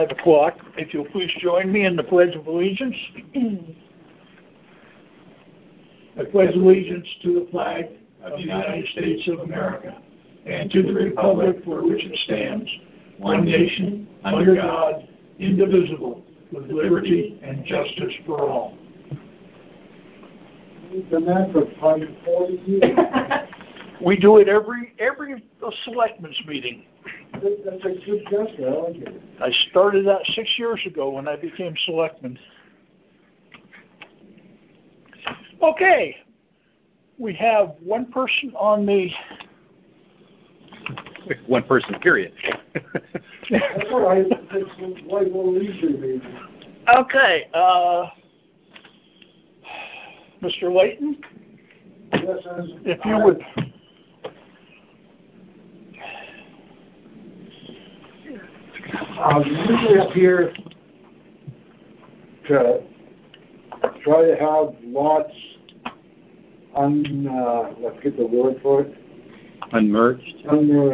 5 o'clock. If you'll please join me in the Pledge of Allegiance. I pledge allegiance to the flag of the United States of America and to the republic for which it stands, one nation, under God, indivisible, with liberty and justice for all. We've done that for 40 years. We do it every selectmen's meeting. That's a good gesture. I like it. I started that 6 years ago when I became selectman. Okay, we have one person on the... One person, period. That's all right. It's like we'll easy, maybe. Okay, Mr. Layton? Yes, If you would... I'm usually up here to try to have lots I forget the word for it. Unmerged.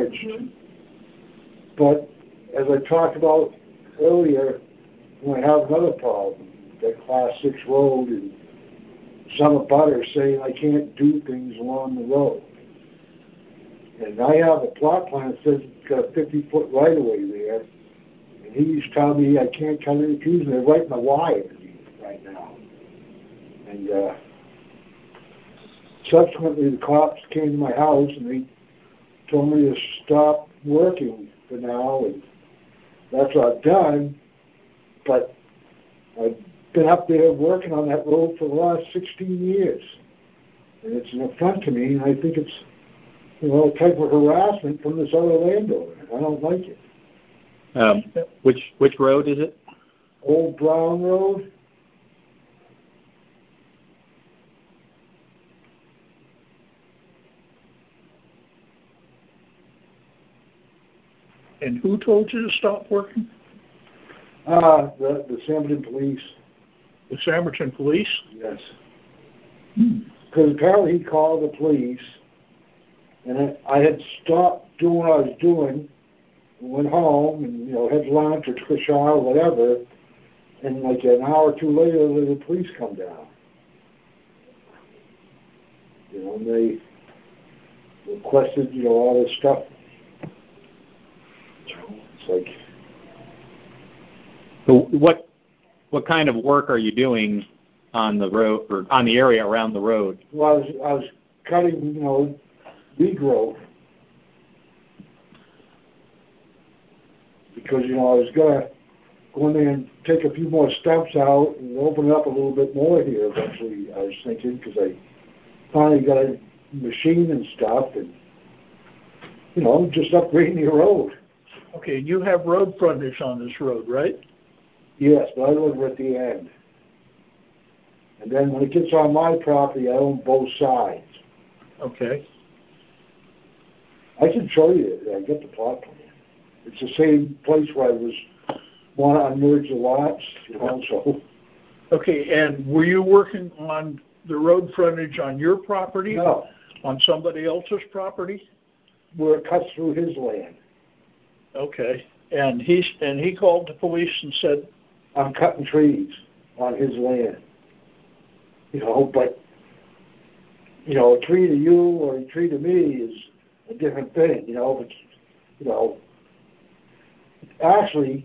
But as I talked about earlier, when I have another problem, that Class 6 road and some abutters saying I can't do things along the road. And I have a plot plan that says it's got a 50-foot right-of-way there. And he's telling me I can't cut any trees, and they're right in the wire right now. And subsequently, the cops came to my house, and they told me to stop working for now, and that's what I've done. But I've been up there working on that road for the last 16 years. And it's an affront to me, and I think it's, a type of harassment from this other landowner. I don't like it. Which road is it? Old Brown Road. And who told you to stop working? The Samberton Police. The Samberton Police? Yes. Because apparently he called the police, and I had stopped doing what I was doing, and went home, and, had lunch or took a shower or whatever, and like an hour or two later, the police come down. And they requested, all this stuff. It's like... So what kind of work are you doing on the road, or on the area around the road? Well, I was cutting, regrowth. Because, I was going to go in there and take a few more stumps out and open it up a little bit more here eventually, I was thinking, because I finally got a machine and stuff, and, just upgrading the road. Okay, you have road frontage on this road, right? Yes, but I live at the end. And then when it gets on my property, I own both sides. Okay. I can show you it. I get the plot plan. It's the same place where I was want to unmerge the lots, so. Okay, and were you working on the road frontage on your property? No. On somebody else's property? Where it cuts through his land. Okay, and he called the police and said, I'm cutting trees on his land. But, a tree to you or a tree to me is a different thing, but, actually,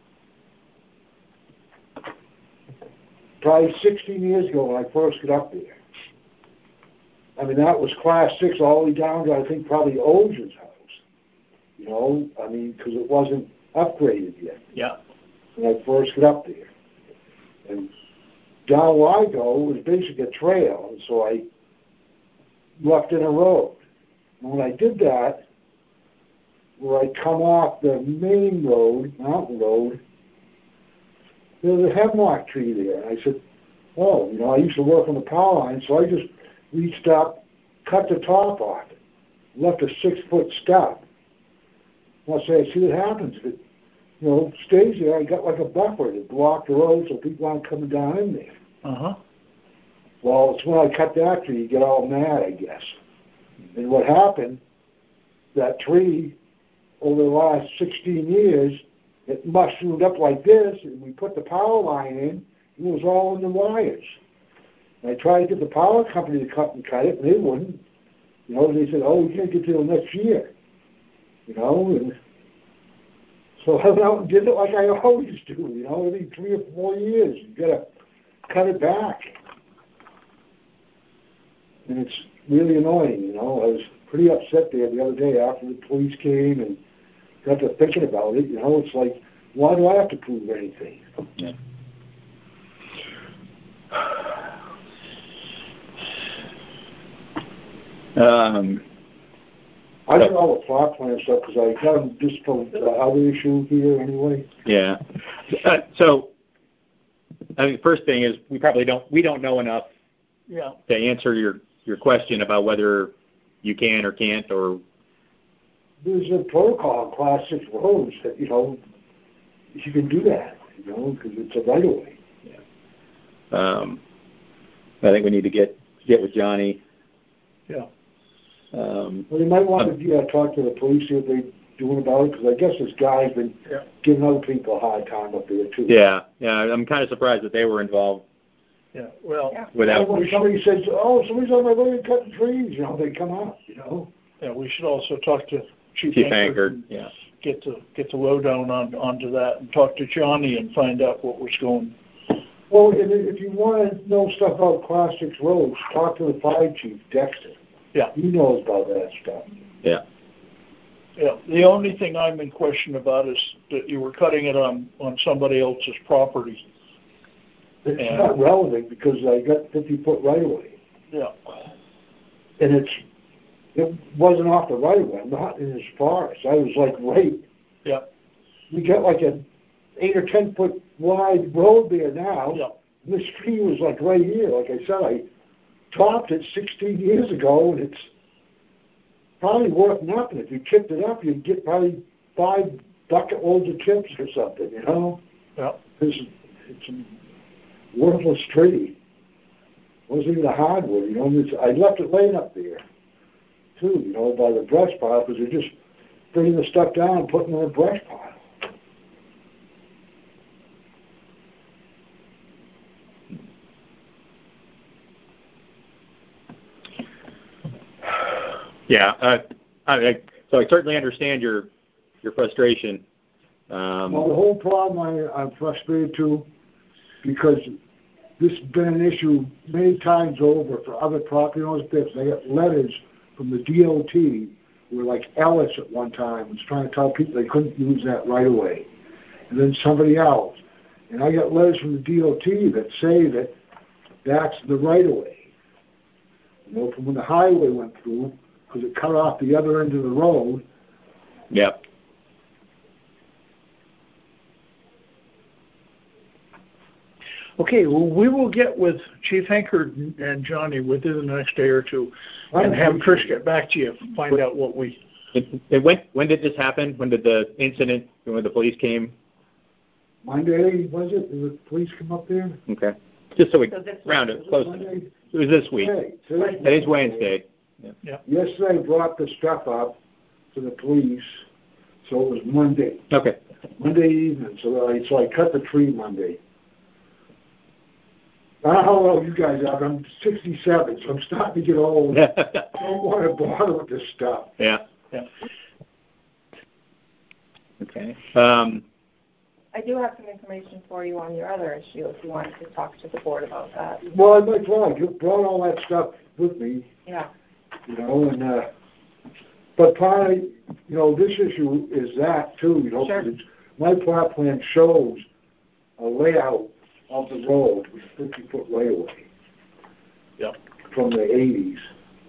probably 16 years ago when I first got up there, that was Class 6 all the way down to, I think, probably Oge's house. Because it wasn't upgraded yet. Yeah. When I first got up there. And down where I go was basically a trail, and so I left in a road. And when I did that, where I come off the main road, mountain road, there was a hemlock tree there. And I said, I used to work on the power line, so I just reached up, cut the top off it, left a 6-foot stub. And I say, I see what happens. If it, stays there, I got like a buffer to block the road so people aren't coming down in there. Uh-huh. Well, it's when I cut that tree, you get all mad, I guess. And what happened, that tree, over the last 16 years, it mushroomed up like this, and we put the power line in, and it was all in the wires. And I tried to get the power company to cut it, and they wouldn't. You know, they said, oh, we can't get till next year. You know, and so I went out and did it like I always do, you know, every 3 or 4 years. You gotta cut it back. And it's really annoying, you know. I was pretty upset there the other day after the police came and got to thinking about it. You know, it's like, why do I have to prove anything? Yeah. I did all the plot plan stuff because I got them just from the other issue here anyway. Yeah. So, I mean, the first thing is we don't know enough to answer your question about whether you can or can't, or there's a protocol in Class 6 roads that, you know, you can do that, you know, because it's a right of way. Yeah. I think we need to get with Johnny. Yeah. Well, you might want to talk to the police, see what they're doing about it, because I guess this guy's been giving other people a hard time up there, too. Yeah, I'm kind of surprised that they were involved. Yeah, well, without when somebody says, oh, somebody's on my road cutting trees, you know, they come out, you know. Yeah, we should also talk to Chief Hankard. Yeah. Get the lowdown onto that, and talk to Johnny and find out what was going. Well, if you want to know stuff about Class 6 roads, talk to the fire chief, Dexter. Yeah. He knows about that stuff. Yeah. Yeah. The only thing I'm in question about is that you were cutting it on somebody else's property. It's not relevant because I got 50-foot right of way. Yeah. And it wasn't off the right of way, not in his forest. I was like right. Yeah. We got like an 8 or 10 foot wide road there now. Yeah. And this tree was like right here. Like I said, I topped it 16 years ago, and it's probably worth nothing. If you chipped it up, you'd get probably 5 bucket loads of chips or something, you know? Yeah. It's a worthless tree. It wasn't even a hardwood, you know? I left it laying up there, too, you know, by the brush pile, because they're just bringing the stuff down and putting it in a brush pile. Yeah, so I certainly understand your frustration. Well, the whole problem I'm frustrated too, because this has been an issue many times over for other property owners. They got letters from the DOT where, like Ellis at one time was trying to tell people they couldn't use that right away, and then somebody else. And I got letters from the DOT that say that that's the right of way. You know, from when the highway went through, because it cut off the other end of the road. Yep. Okay, well, we will get with Chief Hankard and Johnny within the next day or two, and have Chris get back to you, find out what we... When did this happen? When did the incident, when the police came? Monday, was it? Did the police come up there? Okay. Just so we round it close. Monday? It was this week. Today's Wednesday. Yeah. Yesterday I brought the stuff up to the police, so it was Monday. Okay. Monday evening, so I cut the tree Monday. I don't know how old you guys are. I'm 67, so I'm starting to get old. I don't want to bother with this stuff. Yeah. Okay. I do have some information for you on your other issue if you wanted to talk to the board about that. Well, I'd like to. I brought all that stuff with me. Yeah. You know, and but part of, you know, this issue is that too. You know, sure. My plot plan shows a layout of the road with 50-foot right of way. Yep. From the 80s.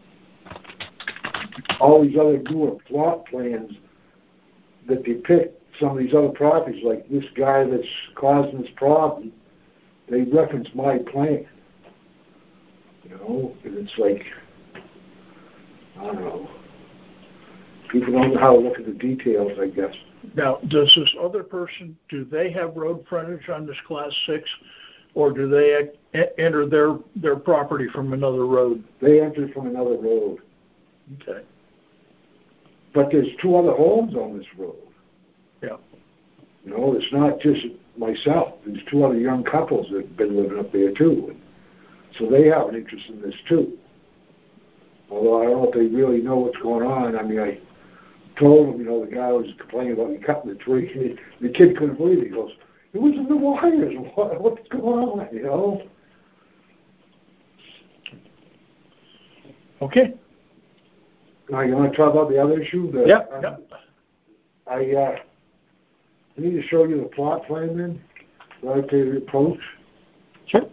All these other newer plot plans that depict some of these other properties, like this guy that's causing this problem, they reference my plan. You know, and it's like, I don't know. People don't know how to look at the details, I guess. Now, does this other person, do they have road frontage on this Class 6, or do they enter their property from another road? They enter from another road. Okay. But there's 2 other homes on this road. Yeah. You know, it's not just myself. There's 2 other young couples that have been living up there too. So they have an interest in this too. Although I don't know if they really know what's going on. I mean, I told them, you know, the guy was complaining about me cutting the tree. And the kid couldn't believe it. He goes, "It was in the wires. What's going on?" You know. Okay. Now, you want to talk about the other issue? Yep. I need to show you the plot plan then, right to the approach. Sure.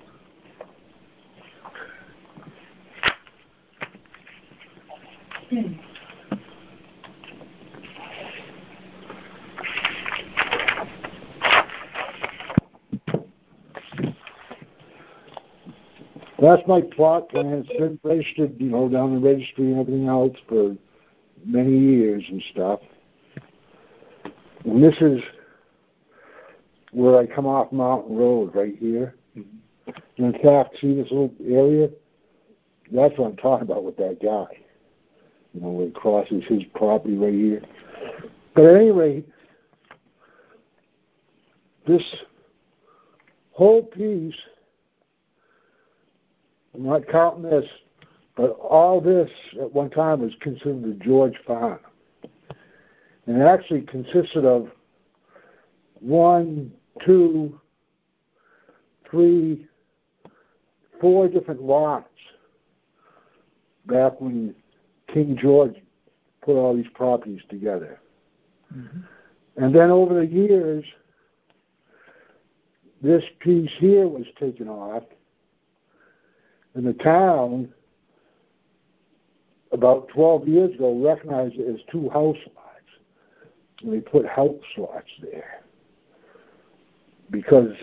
That's my plot plan. It's been registered, you know, down the registry and everything else for many years and stuff. And this is where I come off Mountain Road right here. And in fact, see this little area? That's what I'm talking about with that guy. You know, where it crosses his property right here. But at any rate, this whole piece, I'm not counting this, but all this at one time was considered the George Farm. And it actually consisted of 1, 2, 3, 4 different lots back when King George put all these properties together. Mm-hmm. And then over the years, this piece here was taken off, and the town, about 12 years ago, recognized it as 2 house lots. And they put house lots there. Because,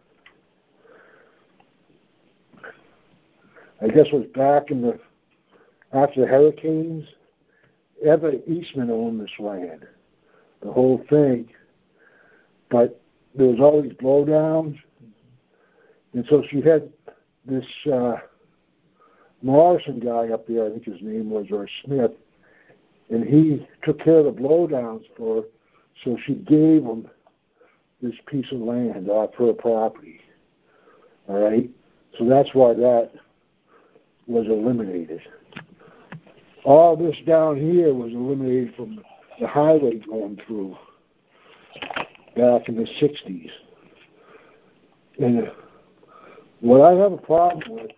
I guess it was back in after the hurricanes, Everett Eastman owned this land, the whole thing. But there was all these blowdowns. And so she had this Morrison guy up there, I think his name was, or Smith, and he took care of the blowdowns for her, so she gave him this piece of land off her property. All right? So that's why that was eliminated. All this down here was eliminated from the highway going through back in the 60s. And what I have a problem with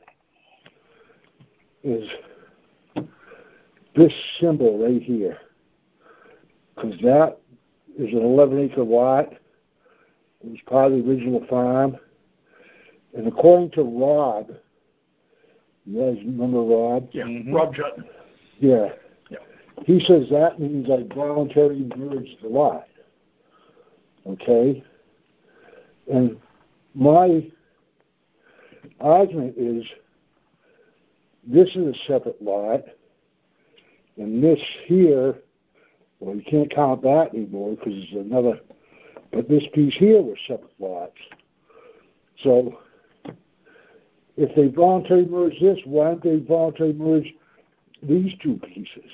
is this symbol right here, because that is an 11-acre lot. It was part of the original farm. And according to Rob, you guys remember Rob? Yeah, Rob Jutton. Yeah. He says that means I voluntarily merged the lot. Okay? And my argument is this is a separate lot, and this here, well, you can't count that anymore because it's another, but this piece here was separate lots. So if they voluntarily merge this, why don't they voluntarily merge these 2 pieces?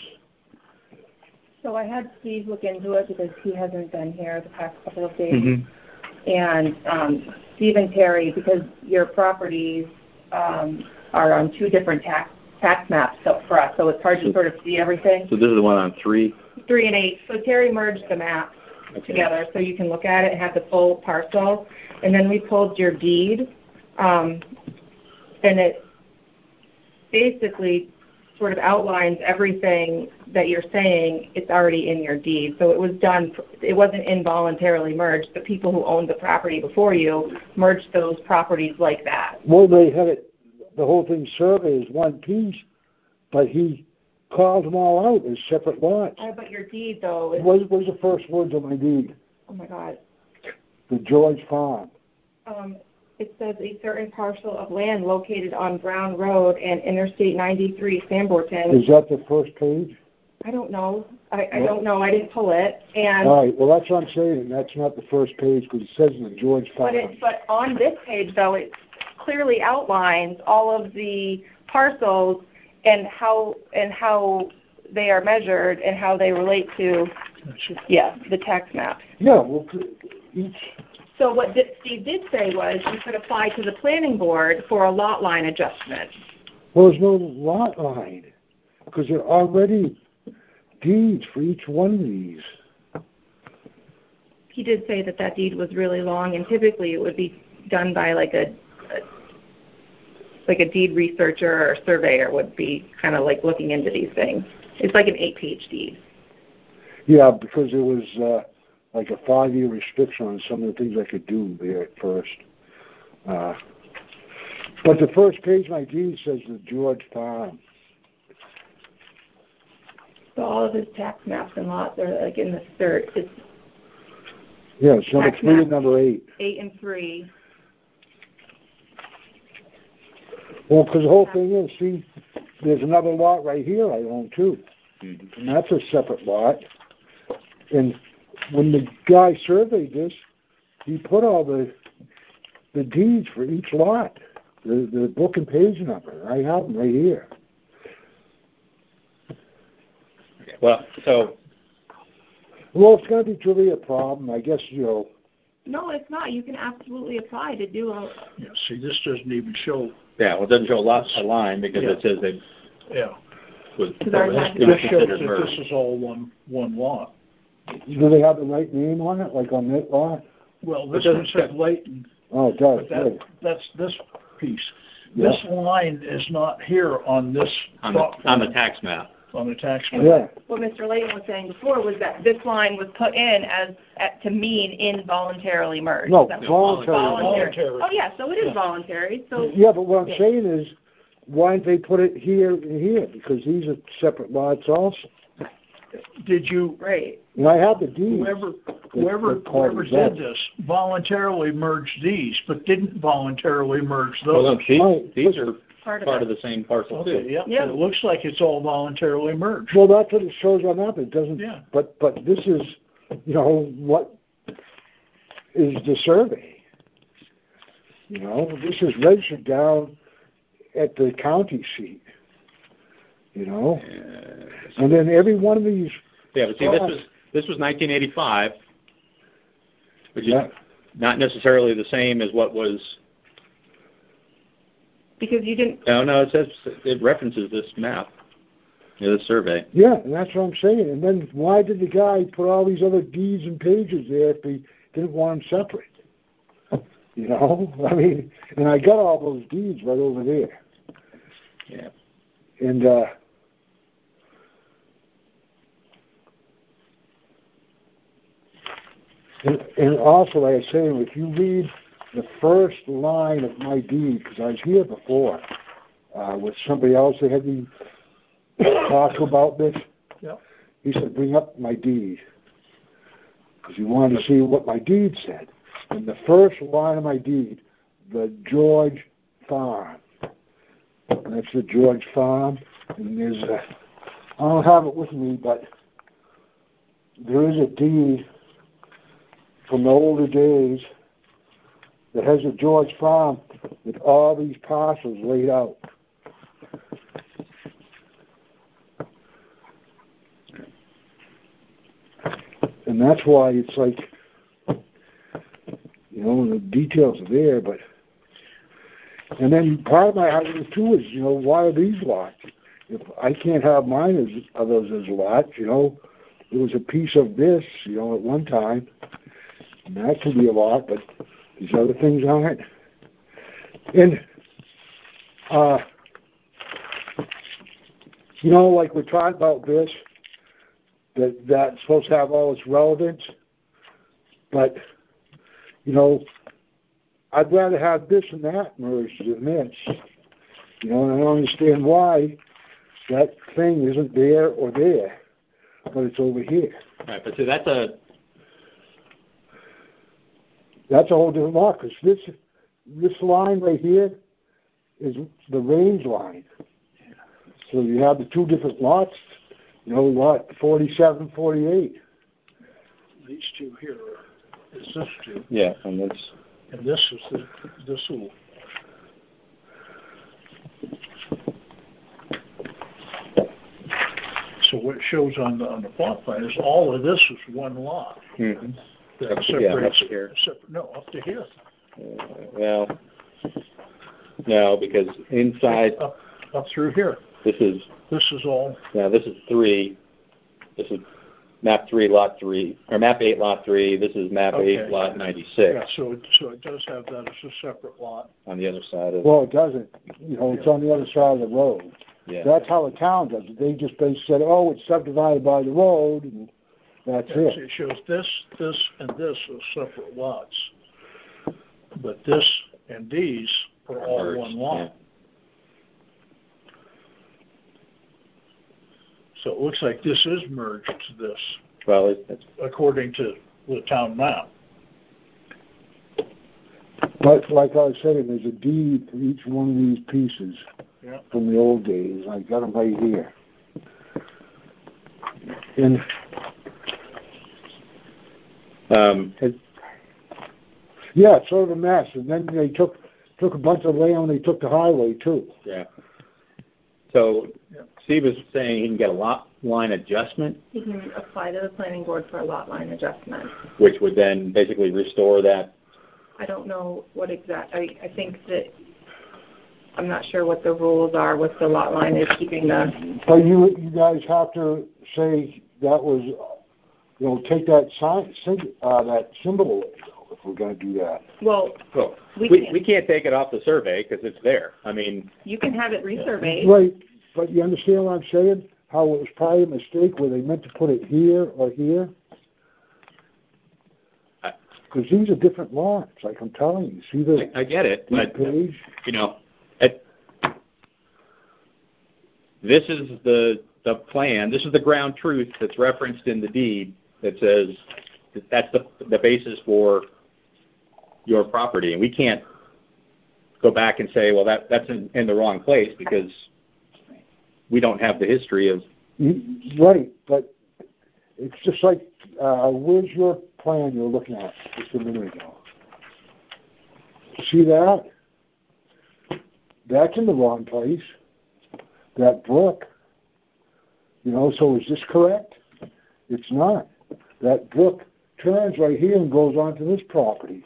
So I had Steve look into it because he hasn't been here the past couple of days. Mm-hmm. And Steve and Terry, because your properties are on 2 different tax maps for us, so it's hard to sort of see everything. So this is the one on 3? 3 and 8. So Terry merged the maps together so you can look at it and have the full parcel. And then we pulled your deed, and it basically sort of outlines everything that you're saying. It's already in your deed. So it was done, it wasn't involuntarily merged. The people who owned the property before you merged those properties like that. Well, they had it, the whole thing surveyed as one piece, but he called them all out as separate lots. But your deed, though, is... What was the first words of my deed? Oh, my God. The George Farm. It says a certain parcel of land located on Brown Road and Interstate 93, Sanbornton. Is that the first page? I don't know. I don't know. I didn't pull it. And all right. Well, that's what I'm saying. That's not the first page because it says the George Farm. But on this page, though, it clearly outlines all of the parcels and how they are measured and how they relate to, the tax maps. Yeah. Well, each. So what Steve did say was you could apply to the planning board for a lot line adjustment. Well, there's no lot line because there are already deeds for each one of these. He did say that deed was really long, and typically it would be done by like a deed researcher or surveyor would be kind of like looking into these things. It's like an 8-page deed. Yeah, because it was like a 5-year restriction on some of the things I could do there at first. But the first page of my deed says the George Farm. So all of his tax maps and lots are like in the third. Yeah, it's number 3 and number 8. 8 and 3. Well, because the whole thing is, see, there's another lot right here I own too. And that's a separate lot. And when the guy surveyed this, he put all the deeds for each lot, the book and page number. I have them right here. Okay. Well, so. Well, it's going to be truly a problem, I guess, No, it's not. You can absolutely apply to do a... Yeah, see, this doesn't even show. Yeah, well, it doesn't show a line because it says they. Yeah. Was This shows that this is all one lot. Do they have the right name on it, like on that lot? Well, this one says Layton. Oh, it does. That's this piece. Yeah. This line is not here on this on the tax map. On the tax map. Yeah. What Mr. Layton was saying before was that this line was put in to mean involuntarily merged. No, voluntary. Voluntary. Oh, yeah, so it is voluntary. So yeah, but what I'm saying is, why didn't they put it here and here? Because these are separate lots also. Did you? Right. And I have the deed. Whoever did this voluntarily merged these, but didn't voluntarily merge those. Well, these are part of the same parcel too. Okay, yeah. It looks like it's all voluntarily merged. Well, that's what it shows on that, but it doesn't. Yeah. But this is, what is the survey? This is registered down at the county seat. And then every one of these. Yeah, but see, this was 1985, which is not necessarily the same as what was. Because you didn't. No, it references this map, this survey. Yeah, and that's what I'm saying. And then why did the guy put all these other deeds and pages there if he didn't want them separate? I mean, and I got all those deeds right over there. Yeah. And also, like I was saying, if you read the first line of my deed, because I was here before with somebody else that had me talk about this. Yep. He said, bring up my deed, because he wanted to see what my deed said. And the first line of my deed, the George Farm. And that's the George Farm. And there's I don't have it with me, but there is a deed from the older days that has a George Farm with all these parcels laid out. And that's why it's like, the details are there, but, and then part of my argument too is, why are these lots? If I can't have mine as others as lots, it was a piece of this, at one time, and that could be a lot, but these other things aren't. And, like we're talking about this, that's supposed to have all its relevance, but, I'd rather have this and that merged than this. And I don't understand why that thing isn't there or there, but it's over here. Right, but see, that's a whole different lot, because this line right here is the range line. So you have the two different lots, lot 47, 48. These two here is this two. Yeah, and this. And this is this one. So what it shows on the plot plan is all of this is one lot. Mm-hmm. that Up to separates, here. no, up to here. Well, no, because inside, Up through here. this is all. Yeah, this is 3. This is map 3, lot 3, or map 8, lot 3. This is map 8, lot 96. Yeah, so it does have that as a separate lot. On the other side of. Well, it doesn't. You know, it's on the other side of the road. Yeah. That's how the town does it. They just basically said, oh, it's subdivided by the road, and that's it. It shows this, and this as separate lots. But this and these are all Merged, one lot. yeah. So it looks like this is merged to this, Well, it's according to the town map. But like I was saying, there's a deed for each one of these pieces from the old days. I got them right here. And yeah, it's sort of a mess. And then they took a bunch of land. They took the highway too. Yeah. So Steve is saying he can get a lot line adjustment. You can apply to the planning board for a lot line adjustment. Which would then basically restore that. I don't know what I think that I'm not sure what the rules are with the lot line is keeping the. But you guys have to say that was, you know, take that that symbol away, if we're going to do that. Well, we can't take it off the survey because it's there. I mean, you can have it resurveyed. Right, but you understand what I'm saying? How it was probably a mistake where they meant to put it here or here? Because these are different lots, like I'm telling you. See the I get it, but page? You know, this is the plan. This is the ground truth that's referenced in the deed that says that's the basis for your property, and we can't go back and say, well, that's in the wrong place because we don't have the history of. Right, but it's just like, where's your plan you were looking at just a minute ago? See that? That's in the wrong place. That brook. You know, so is this correct? It's not. That brook turns right here and goes onto this property.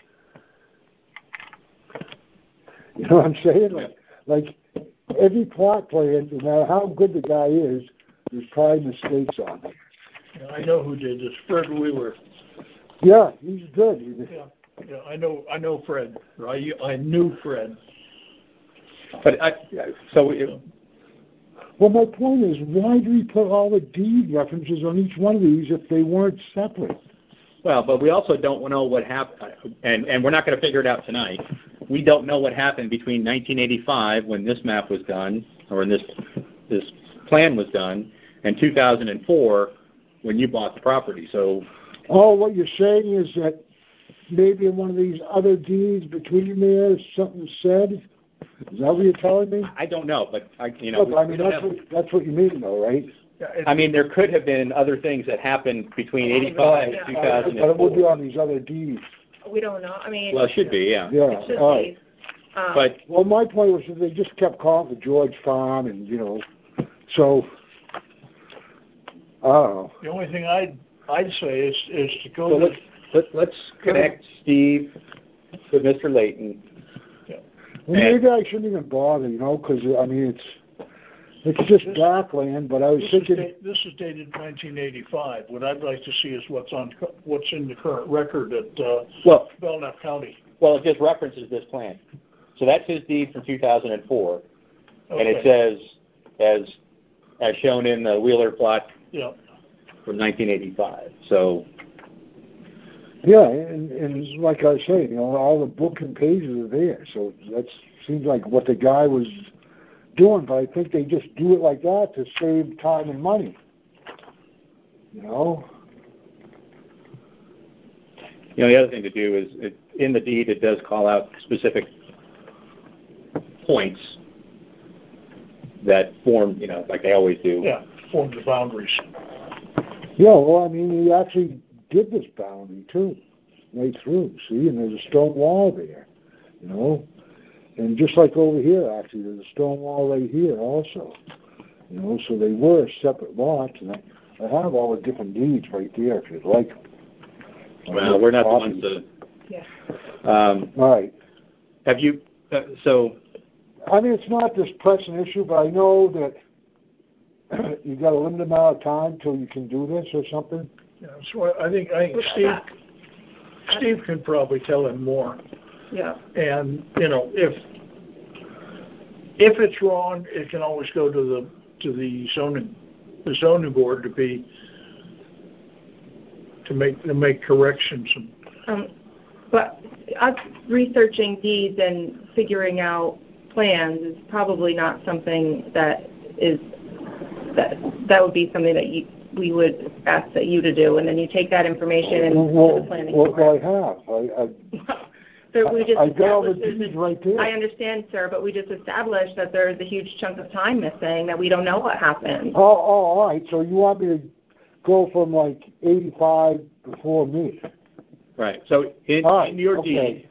You know what I'm saying? Like every plot plan, no matter how good the guy is, there's probably mistakes on it. Yeah, I know who did this. Fred Wheeler. Yeah, he's good. Yeah, I know Fred. Or I knew Fred. But well, my point is, why do we put all the deed references on each one of these if they weren't separate? Well, but we also don't know what happened, and we're not going to figure it out tonight. We don't know what happened between 1985 when this map was done, or this plan was done, and 2004 when you bought the property. So, what you're saying is that maybe in one of these other deeds between there, something said. Is that what you're telling me? I don't know, but Look, I mean, that's what you mean, though, right? I mean, there could have been other things that happened between 85 and 2004. But it would be on these other deeds. We don't know. I mean, well, it should be, yeah. Yeah, it should all right. be. Well, my point was that they just kept calling the George Farm, and so I don't know. The only thing I'd say is to go. So let's connect Steve with Mr. Layton. Well, maybe I shouldn't even bother, because I mean it's just backland. But I was thinking this is dated 1985. What I'd like to see is what's in the current record at Belknap County. Well, it just references this plan. So that's his deed from 2004, and it says as shown in the Wheeler plot from 1985. So. Yeah, and like I was saying, all the book and pages are there. So that seems like what the guy was doing. But I think they just do it like that to save time and money. The other thing to do is, in the deed, it does call out specific points that form, like they always do. Yeah, form the boundaries. Yeah, well, I mean, he actually did this boundary too, right through. See, and there's a stone wall there, and just like over here, actually, there's a stone wall right here also, So they were separate lots, and I have all the different deeds right there if you'd like them. Well, we're not the ones to. Yeah. Right. Have you? So. I mean, it's not this pressing issue, but I know that you got a limited amount of time till you can do this or something. Yeah, so I think Steve can probably tell him more. Yeah. And if it's wrong, it can always go to the zoning board to make corrections. But us researching deeds and figuring out plans is probably not something that would be something that we would ask that you to do, and then you take that information and do the planning. Well, I have. I got all the deeds right there. I understand, sir, but we just established that there's a huge chunk of time missing, that we don't know what happened. Oh, all right. So you want me to go from like 85 before me? Right. So in your deed,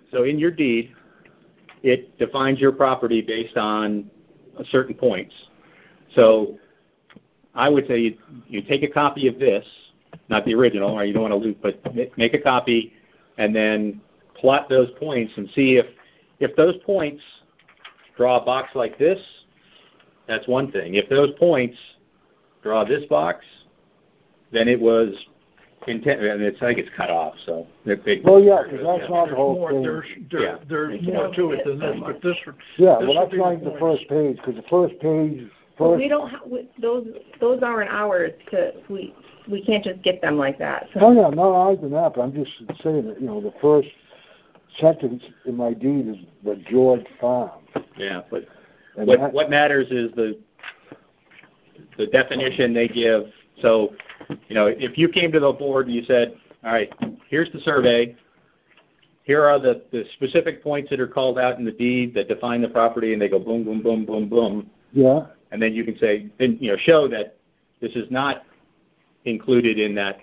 it defines your property based on certain points. So I would say you take a copy of this, not the original, or you don't want to loop, but make a copy and then plot those points and see if those points draw a box like this, that's one thing. If those points draw this box, then it was intent, and I think it's cut off. So well, yeah, because that's not the whole thing. There's more to it than this, but this. Yeah, well, that's not even the first page, because the first page. We don't those aren't ours we can't just get them like that. So. Oh yeah, not arguing that, but I'm just saying that the first sentence in my deed is the George Farm. Yeah, but what matters is the definition they give. So, if you came to the board and you said, all right, here's the survey, here are the specific points that are called out in the deed that define the property, and they go boom, boom, boom, boom, boom. Yeah. And then you can say, show that this is not included in that.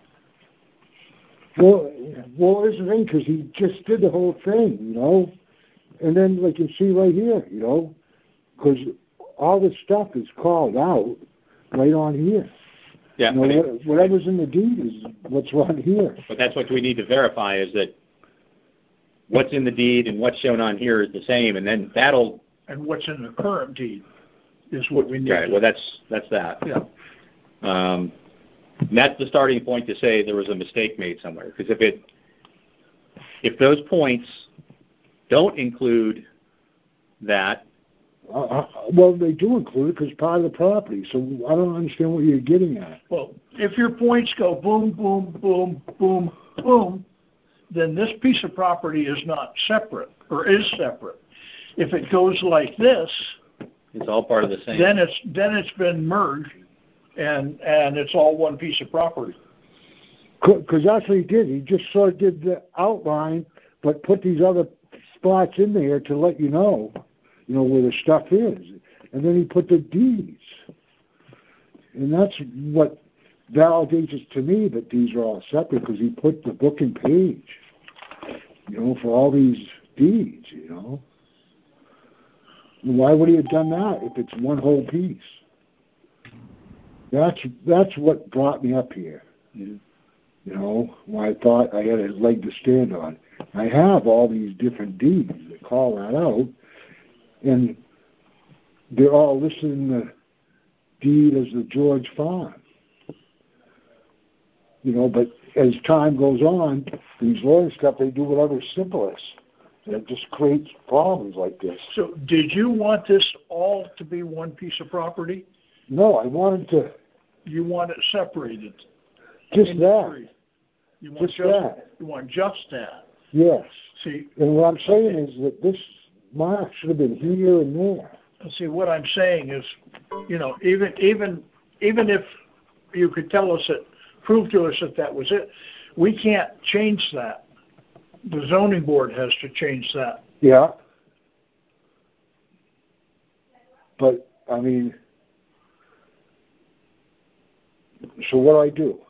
Well, it's the thing, because he just did the whole thing, and then like you see right here, because all this stuff is called out right on here. Yeah. Whatever's in the deed is what's right here. But that's what we need to verify, is that what's in the deed and what's shown on here is the same, and then that'll. And what's in the current deed is what we need. Right. Well, that's that. Yeah. And that's the starting point to say there was a mistake made somewhere. Because if those points don't include that. Well, they do include it because it's part of the property. So I don't understand what you're getting at. Well, if your points go boom, boom, boom, boom, boom, then this piece of property is not separate or is separate. If it goes like this, it's all part of the same. Then it's been merged, and it's all one piece of property. Because that's what he did. He just sort of did the outline, but put these other spots in there to let you know where the stuff is. And then he put the deeds. And that's what validates it to me that these are all separate, because he put the book and page, for all these deeds, Why would he have done that if it's one whole piece? That's what brought me up here. When I thought I had a leg to stand on. I have all these different deeds that call that out, and they're all listed in the deed as the George Farm. But as time goes on, these lawyer stuff, they do whatever's simplest. And it just creates problems like this. So did you want this all to be one piece of property? No, I wanted to... You want it separated? Just that. You want just that. You want just that? Yes. See, and what I'm saying is that this mark should have been here and there. See, what I'm saying is, even if you could prove to us that was it, we can't change that. The zoning board has to change that. Yeah. But, I mean, so what do I do?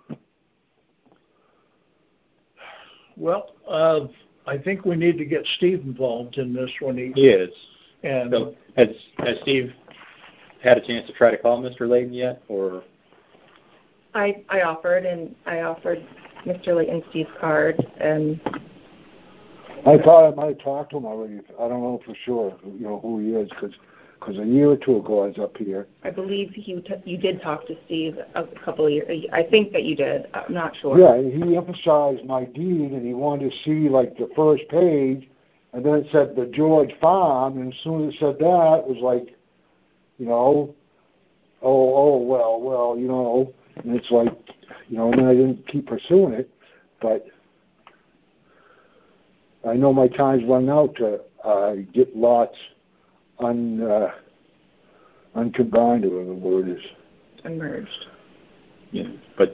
Well, I think we need to get Steve involved in this one. He is. And so has Steve had a chance to try to call Mr. Layden yet, or? I offered Mr. Latensteed's card, and I thought I might have talked to him already. I don't know for sure, who he is, because a year or two ago I was up here. I believe you did talk to Steve a couple of years. I think that you did. I'm not sure. Yeah, he emphasized my deed, and he wanted to see, like, the first page, and then it said the George Farm, and as soon as it said that, it was like, well, and it's like, and then I didn't keep pursuing it, but I know my time's run out to get lots uncombined, or whatever the word is. Unmerged. Yeah, but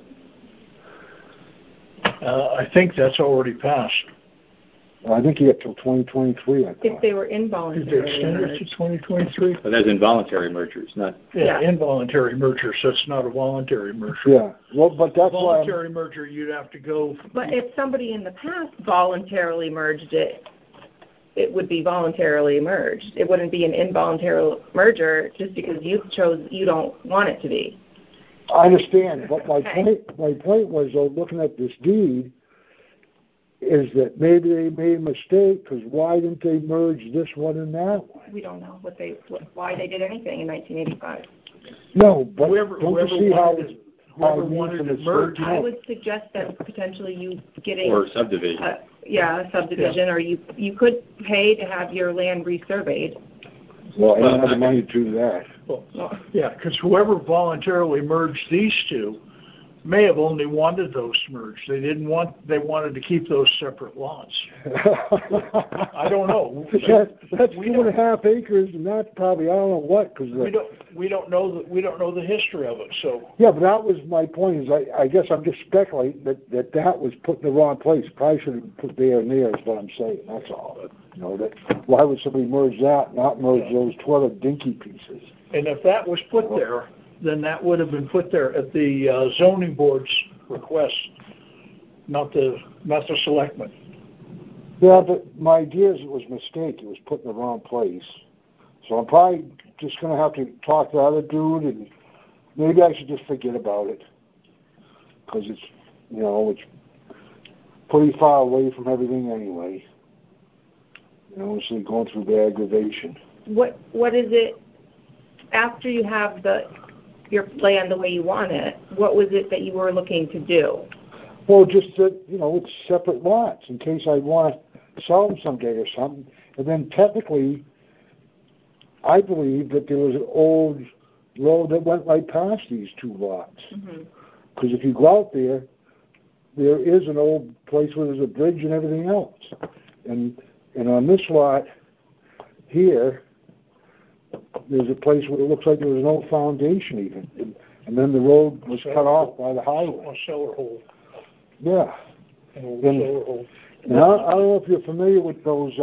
I think that's already passed. I think you get till 2023, I thought. If they were Did they involuntarily extend it to merged. 2023? but that's involuntary mergers, not. Yeah, Yeah. involuntary merger, so it's not a voluntary merger. Yeah, well, but that's why Voluntary merger, you'd have to go. But if somebody in the past voluntarily merged it, it would be voluntarily merged. It wouldn't be an involuntary merger just because you don't want it to be. I understand, but my Okay. point was, though, looking at this deed, is that maybe they made a mistake, because why didn't they merge this one and that one? We don't know why they did anything in 1985. No, but Whoever don't you see how wanted it's it- whoever how wanted it's it merged. I would suggest that potentially you getting Or subdivision. a subdivision, or you could pay to have your land resurveyed. Well, I don't have the money to do that. Well, yeah, because whoever voluntarily merged these two may have only wanted those merged. They wanted to keep those separate lots. I don't know. That's 2.5 acres, and that's probably, I don't know what, because We don't know the history of it. So yeah, but that was my point. Is I guess I'm just speculating that was put in the wrong place. Probably should have put there and there. Is what I'm saying. That's all. Why would somebody merge that, not merge those 2 other dinky pieces? and if that was put there, then that would have been put there at the zoning board's request, not the selectmen. Yeah, but my idea is it was a mistake. It was put in the wrong place. So I'm probably just going to have to talk to the other dude, and maybe I should just forget about it, because it's, it's pretty far away from everything anyway. So going through the aggravation. What is it after you have your land the way you want it? What was it that you were looking to do? Well, just that, it's separate lots in case I want to sell them someday or something. And then technically, I believe that there was an old road that went right past these 2 lots. Because if you go out there is an old place where there's a bridge and everything else. And on this lot here, there's a place where it looks like there was no foundation even. And then the road was cut off by the highway. A cellar hole. Yeah. An old And- cellar hole. And I don't know if you're familiar with those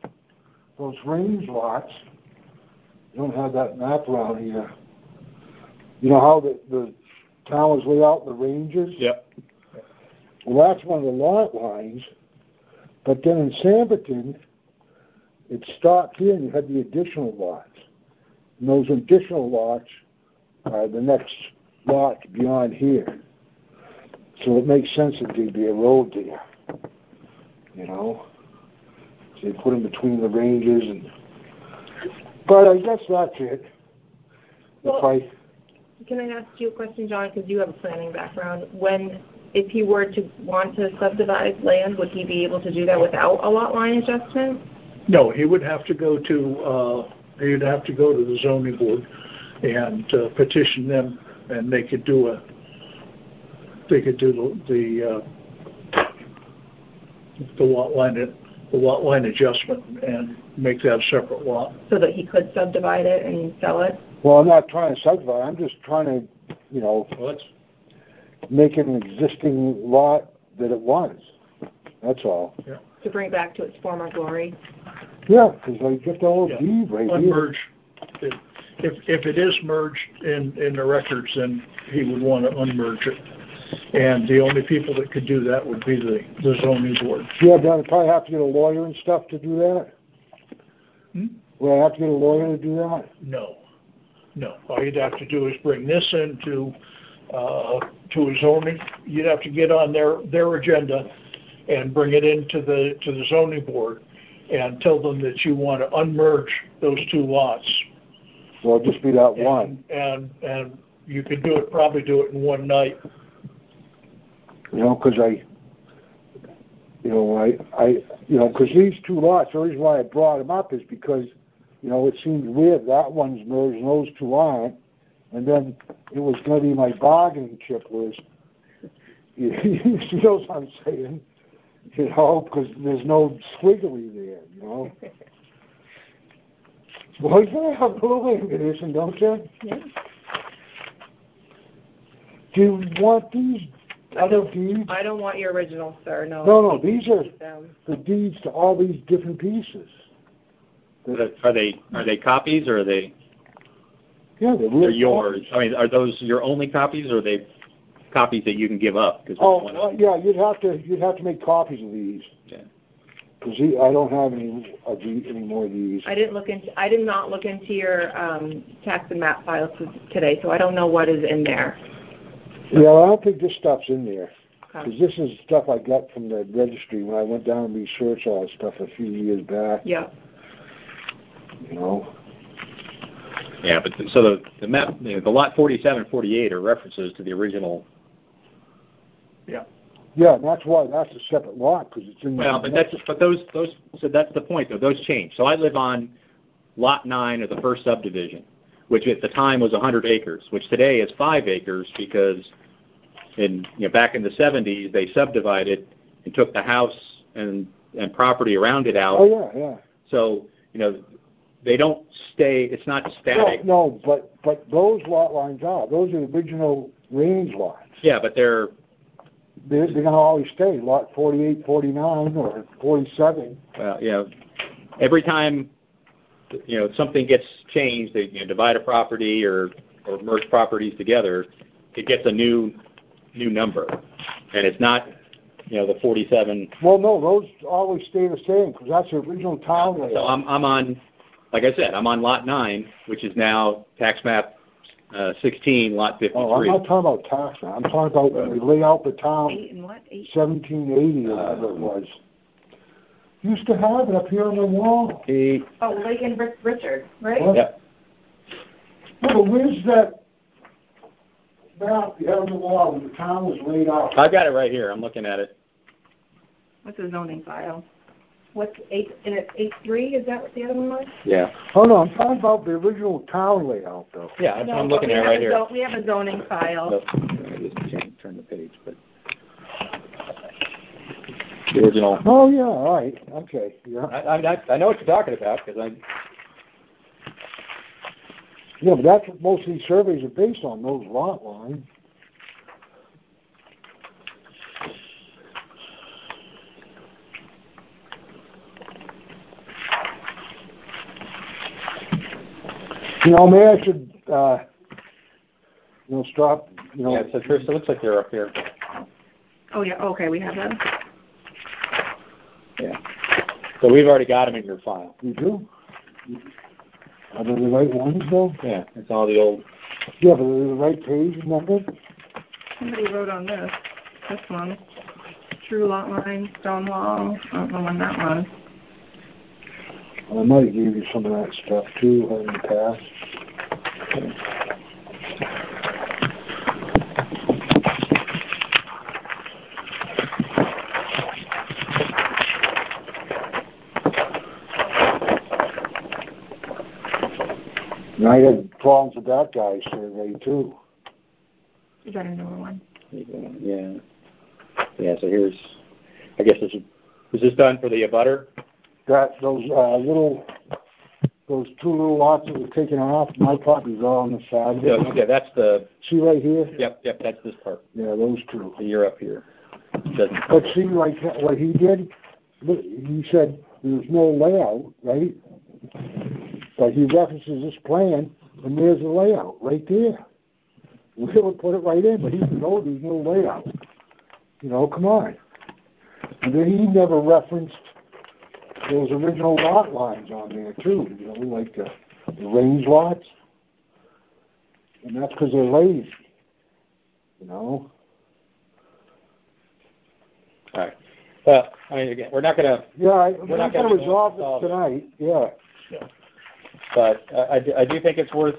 range lots. You don't have that map around here. You know how the town was laid out in the ranges? Yep. Well, that's one of the lot lines. But then in Samberton, it stopped here and you had the additional lots. And those additional lots are the next lot beyond here. So it makes sense that there'd be a road there. So they put them between the ranges, but I guess that's it. Well, can I ask you a question, John, because you have a planning background? If he were to want to subdivide land, would he be able to do that without a lot line adjustment? No, he would have to go to the zoning board and petition them, and they could do the lot line adjustment and make that a separate lot. So that he could subdivide it and sell it? Well, I'm not trying to subdivide. I'm just trying to, make it an existing lot that it was. That's all. Yeah. To bring back to its former glory? Yeah, because I get the old deed right Unmerged. If it is merged in the records, then he would want to unmerge it. And the only people that could do that would be the zoning board. here. Yeah, but I'd probably have to get a lawyer and stuff to do that. Will I have to get a lawyer to do that? No. All you'd have to do is bring this into to a zoning, you'd have to get on their agenda and bring it into the zoning board and tell them that you want to unmerge those two lots. So it'll just be that one. And you could probably do it in one night. Because because these two lots, the reason why I brought them up is because, it seems weird that one's merged and those two aren't. And then it was going to be my bargaining chip was, you know what I'm saying? Because there's no squiggly there, Well, you have a little ammunition, don't you? Yeah. Do you want these other deeds? I don't want your original, sir. No. No, these are the deeds to all these different pieces. Are they copies or are they? Yeah, they're yours. I mean, are those your only copies or are they copies that you can give up? Yeah, you'd have to make copies of these. Yeah. Because I don't have any more of these. I did not look into your tax and map files today, so I don't know what is in there. Yeah, well, I don't think this stuff's in there. Okay. Because this is stuff I got from the registry when I went down and researched all this stuff a few years back. Yeah. Yeah, but so the map, the lot 47, 48 are references to the original. Yeah. Yeah, and that's why that's a separate lot because it's in. Well, so that's the point though. Those change. So I live on lot 9 of the first subdivision, which at the time was 100 acres, which today is 5 acres because back in the 70s they subdivided and took the house and property around it out. Oh yeah. So they don't stay. It's not static. No, but those lot lines are. Those are the original range lots. Yeah, but they're going to always stay. Lot 48, 49, or 47. Well, every time something gets changed, they divide a property or merge properties together, it gets a new number, and it's not the 47. Well, no, those always stay the same because that's the original town layout. So I'm on. Like I said, I'm on lot 9, which is now tax map 16, lot 53. Oh, I'm not talking about tax map. I'm talking about when we lay out the town. 1780 or whatever it was. Used to have it up here on the wall. Lake and Richard, right? What? Yep. No, but where's that map you had on the wall when the town was laid out? I've got it right here. I'm looking at it. What's the zoning file? What's 8.3? Is that what the other one was? Yeah. Oh no, I'm talking about the original town layout though. Yeah, that's what I'm looking at right here. We have a zoning file. Let me just turn the page, but the original. Oh yeah, all right, okay, yeah. I know what you're talking about because I. Yeah, but that's what most of these surveys are based on, those lot lines. Maybe I should, stop, Yeah, so Trish, it looks like they're up here. Oh, yeah, okay, we have them. Yeah. So we've already got them in your file. You do? Are they the right ones, though? Yeah, it's all the old. Yeah, but are they the right page number? Somebody wrote on this one. True lot line, stone wall. I don't know when that was. I might give you some of that stuff, too, in the past. And I had problems with that guy's survey, too. Is that a newer one? Yeah. Yeah, so here's, I guess was this done for the abutter? Those two little lots that were taken off, my property's all on the side. Yeah, that's the. See right here? Yep, that's this part. Yeah, those two. You're up here. But see, like what he did, he said there's no layout, right? But he references this plan, and there's the layout right there. We would put it right in, but he said, no, there's no layout. Come on. And then he never referenced those original lot lines on there too, like the range lots. And that's because they're lazy, All right. Well, I mean, again, we're not going to. Yeah, We're we're not not going gonna to resolve solve it it. tonight, yeah. But I do think it's worth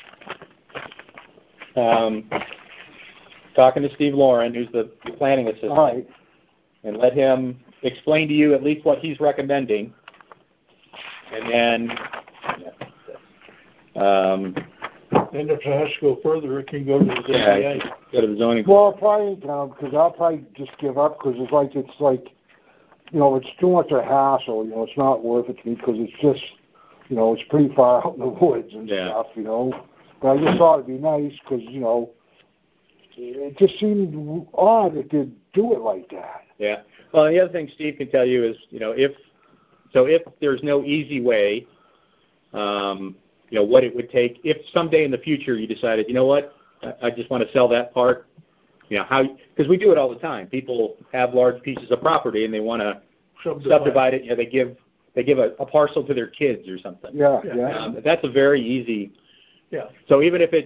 talking to Steve Lauren, who's the planning assistant, All right. and let him explain to you at least what he's recommending, and then. And if it has to go further, it can go to the ZBA. Go to the zoning. Well, probably ain't gonna, because I'll probably just give up, because it's like, you know, it's too much of a hassle, you know, it's not worth it to me, because it's just, you know, it's pretty far out in the woods and stuff, you know. But I just thought it'd be nice, because, you know, it just seemed odd that they'd do it like that. Yeah. Well, the other thing Steve can tell you is, you know, if there's no easy way, you know, what it would take if someday in the future you decided, you know what, I just want to sell that part, you know, because we do it all the time. People have large pieces of property and they want to subdivide it. You know, they give a parcel to their kids or something. Yeah. That's a very easy. Yeah. So even if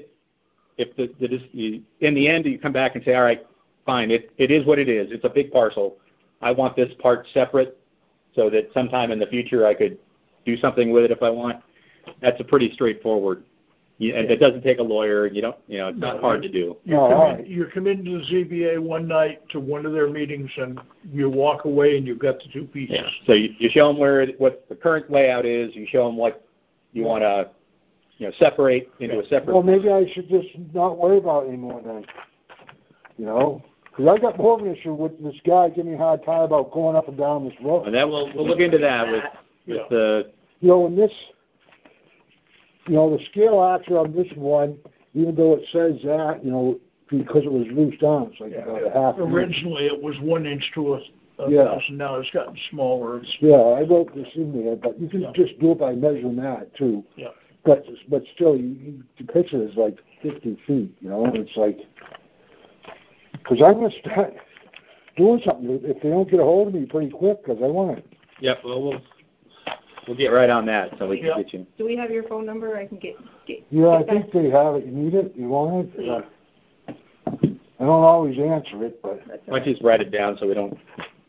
in the end you come back and say, all right, fine, it is what it is. It's a big parcel. I want this part separate so that sometime in the future I could do something with it if I want. That's a pretty straightforward. And it doesn't take a lawyer. You don't, you know, it's not hard to do. You come into the ZBA one night to one of their meetings, and you walk away, and you've got the two pieces. Yeah. So you show them what the current layout is. You show them what you want to, you know, separate into a separate. Well, maybe I should just not worry about it anymore then. You know, because I got more of an issue with this guy giving me a hard time about going up and down this road. And then we'll look into that with the. You know, in this. You know, the scale actor on this one, even though it says that, you know, because it was loose down, it's like about a half. Originally, it was 1 inch to a thousand. Now it's gotten smaller. Yeah, I wrote this in there, but you can just do it by measuring that too. Yeah. But still, the picture is like 50 feet. You know, and it's like, because I'm gonna start doing something if they don't get a hold of me pretty quick, because I want to. Yep. Well, we'll get right on that so we can get you. Do we have your phone number? I can get Yeah, I think they have it. You need it? You want it? I don't always answer it, but. Why don't you just write it down so we don't.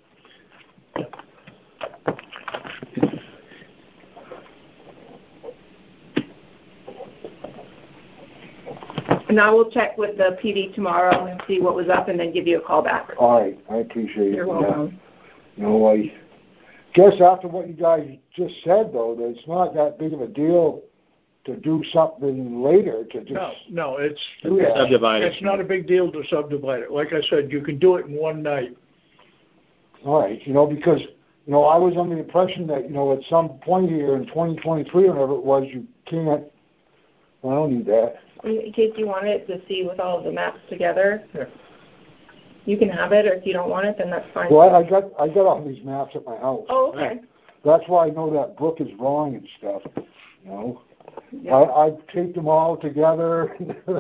And I will check with the PD tomorrow and see what was up, and then give you a call back. All right, I appreciate it. You're welcome. You know, I guess after what you guys just said, though, that it's not that big of a deal to do something later to just. No, it's subdivide it. It's not a big deal to subdivide it. Like I said, you can do it in one night. All right, you know, because, you know, I was under the impression that, you know, at some point here in 2023, whenever it was, you can't. Well, I don't need that. In case you want it to see with all of the maps together, Yeah. you can have it, or if you don't want it, then that's fine. Well, I got all these maps at my house. Oh, okay. That's why I know that brook is wrong and stuff, you know. Yeah. I've taped them all together,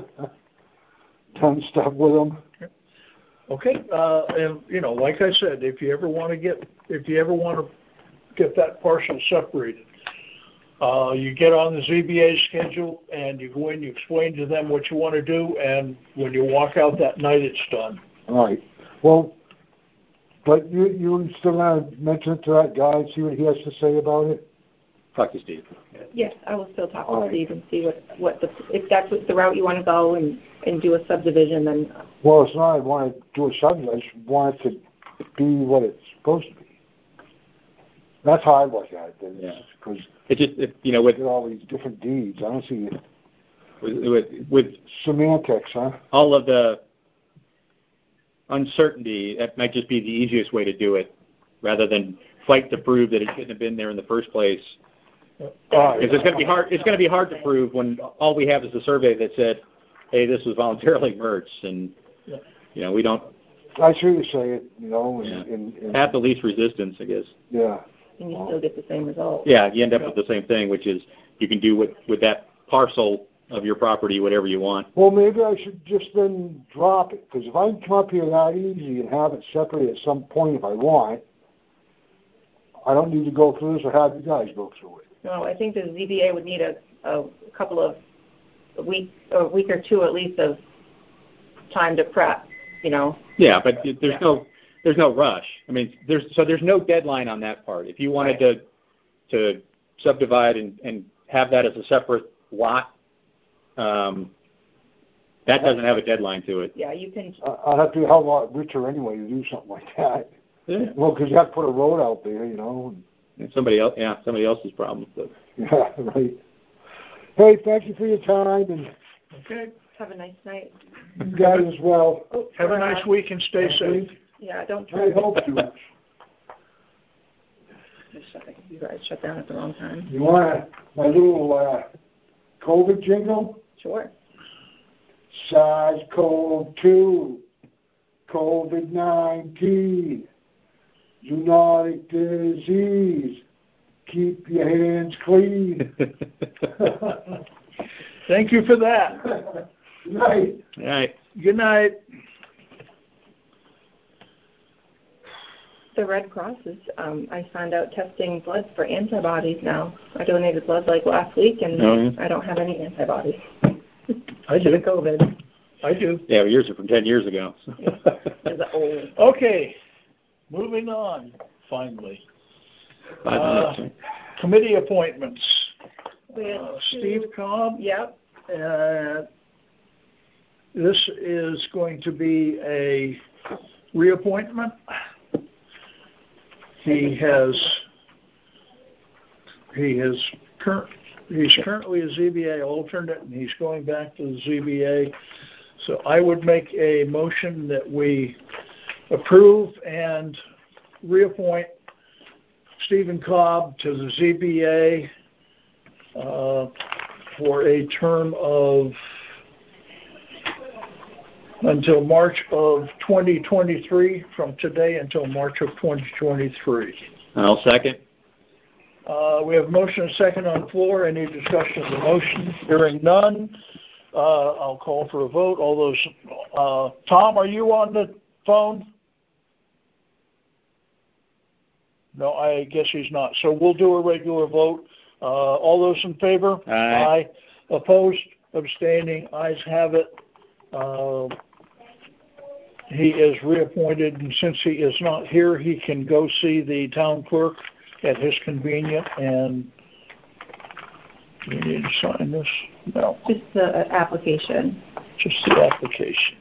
done stuff with them. Okay, and you know, like I said, if you ever want to get that parcel separated, you get on the ZBA schedule and you go in, you explain to them what you want to do, and when you walk out that night, it's done. All right. Well, but you still want to mention it to that guy, see what he has to say about it? Talk to Steve. Yes, I will still talk All to right. Steve and see if that's the route you want to go and do a subdivision, then. Well, it's not I want to do a subdivision. I just want it to be what it's supposed to be. That's how I look at it. Yeah. Because you know, with all these different deeds, I don't see with semantics, huh? all of the uncertainty, that might just be the easiest way to do it, rather than fight to prove that it shouldn't have been there in the first place. Because it's going to be hard. It's going to be hard to prove when all we have is a survey that said, "Hey, this was voluntarily merged," and you know, we don't. I see you say it. You know, have the least resistance, I guess. Yeah. And you still get the same result. Yeah, you end up with the same thing, which is you can do with that parcel of your property whatever you want. Well, maybe I should just then drop it, because if I can come up here that easy and have it separated at some point if I want, I don't need to go through this or have you guys go through it. No, I think the ZBA would need a couple of a week or two at least of time to prep, you know. Yeah, but there's there's no rush. I mean, there's no deadline on that part. If you wanted to subdivide and have that as a separate lot, that doesn't have a deadline to it. Yeah, you can. I'd have to help out Richard anyway to do something like that. Yeah. Well, because you have to put a road out there, you know. It's somebody else's problem. But. Yeah, right. Hey, thank you for your time, and Okay. Have a nice night. you guys as well. Oh, Have a nice week and stay safe. Yeah, don't I try. hope to. You guys shut down at the wrong time. You want my little COVID jingle? Sure. SARS-CoV-2, COVID-19, zoonotic disease. Keep your hands clean. Thank you for that. Good night. All right. Good night. The Red Cross is, I found out, testing blood for antibodies now. I donated blood like last week, and I don't have any antibodies. I do. COVID. I do. Yeah, yours are from 10 years ago. Is old. Okay. Moving on, finally. 5 minutes. Committee appointments. We had Steve Cobb. Yep. This is going to be a reappointment. He's currently a ZBA alternate, and he's going back to the ZBA. So I would make a motion that we approve and reappoint Stephen Cobb to the ZBA for a term of until March of 2023, from today until March of 2023. I'll second. We have a motion and a second on the floor. Any discussion of the motion? Hearing none, I'll call for a vote. All those, Tom, are you on the phone? No, I guess he's not. So we'll do a regular vote. All those in favor? Aye. Opposed? Abstaining? Ayes have it. He is reappointed, and since he is not here, he can go see the town clerk at his convenience. And do you need to sign this? No, Just the application. just the application.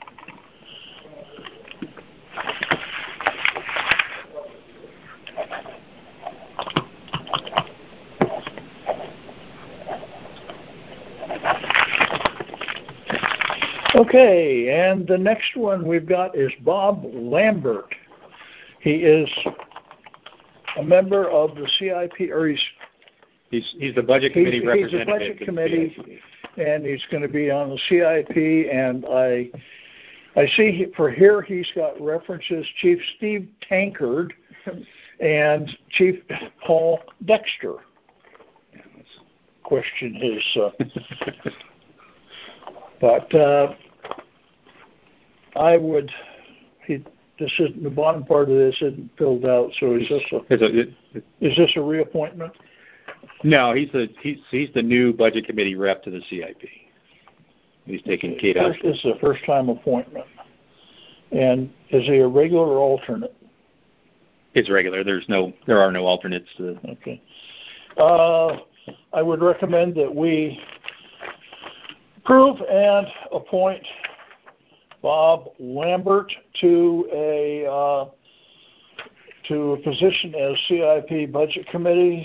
Okay, and the next one we've got is Bob Lambert. He is a member of the CIP, or He's the budget committee representative. He's a budget committee, and he's going to be on the CIP. And I see for here he's got references Chief Steve Tankard and Chief Paul Dexter. Question his, but I would. This isn't the bottom part of this isn't filled out. So is this a reappointment? No, he's the new budget committee rep to the CIP. He's taking Kate out. This is the first time appointment. And is he a regular or alternate? It's regular. There are no alternates to. Okay. I would recommend that we approve and appoint Bob Lambert to a position as CIP Budget Committee,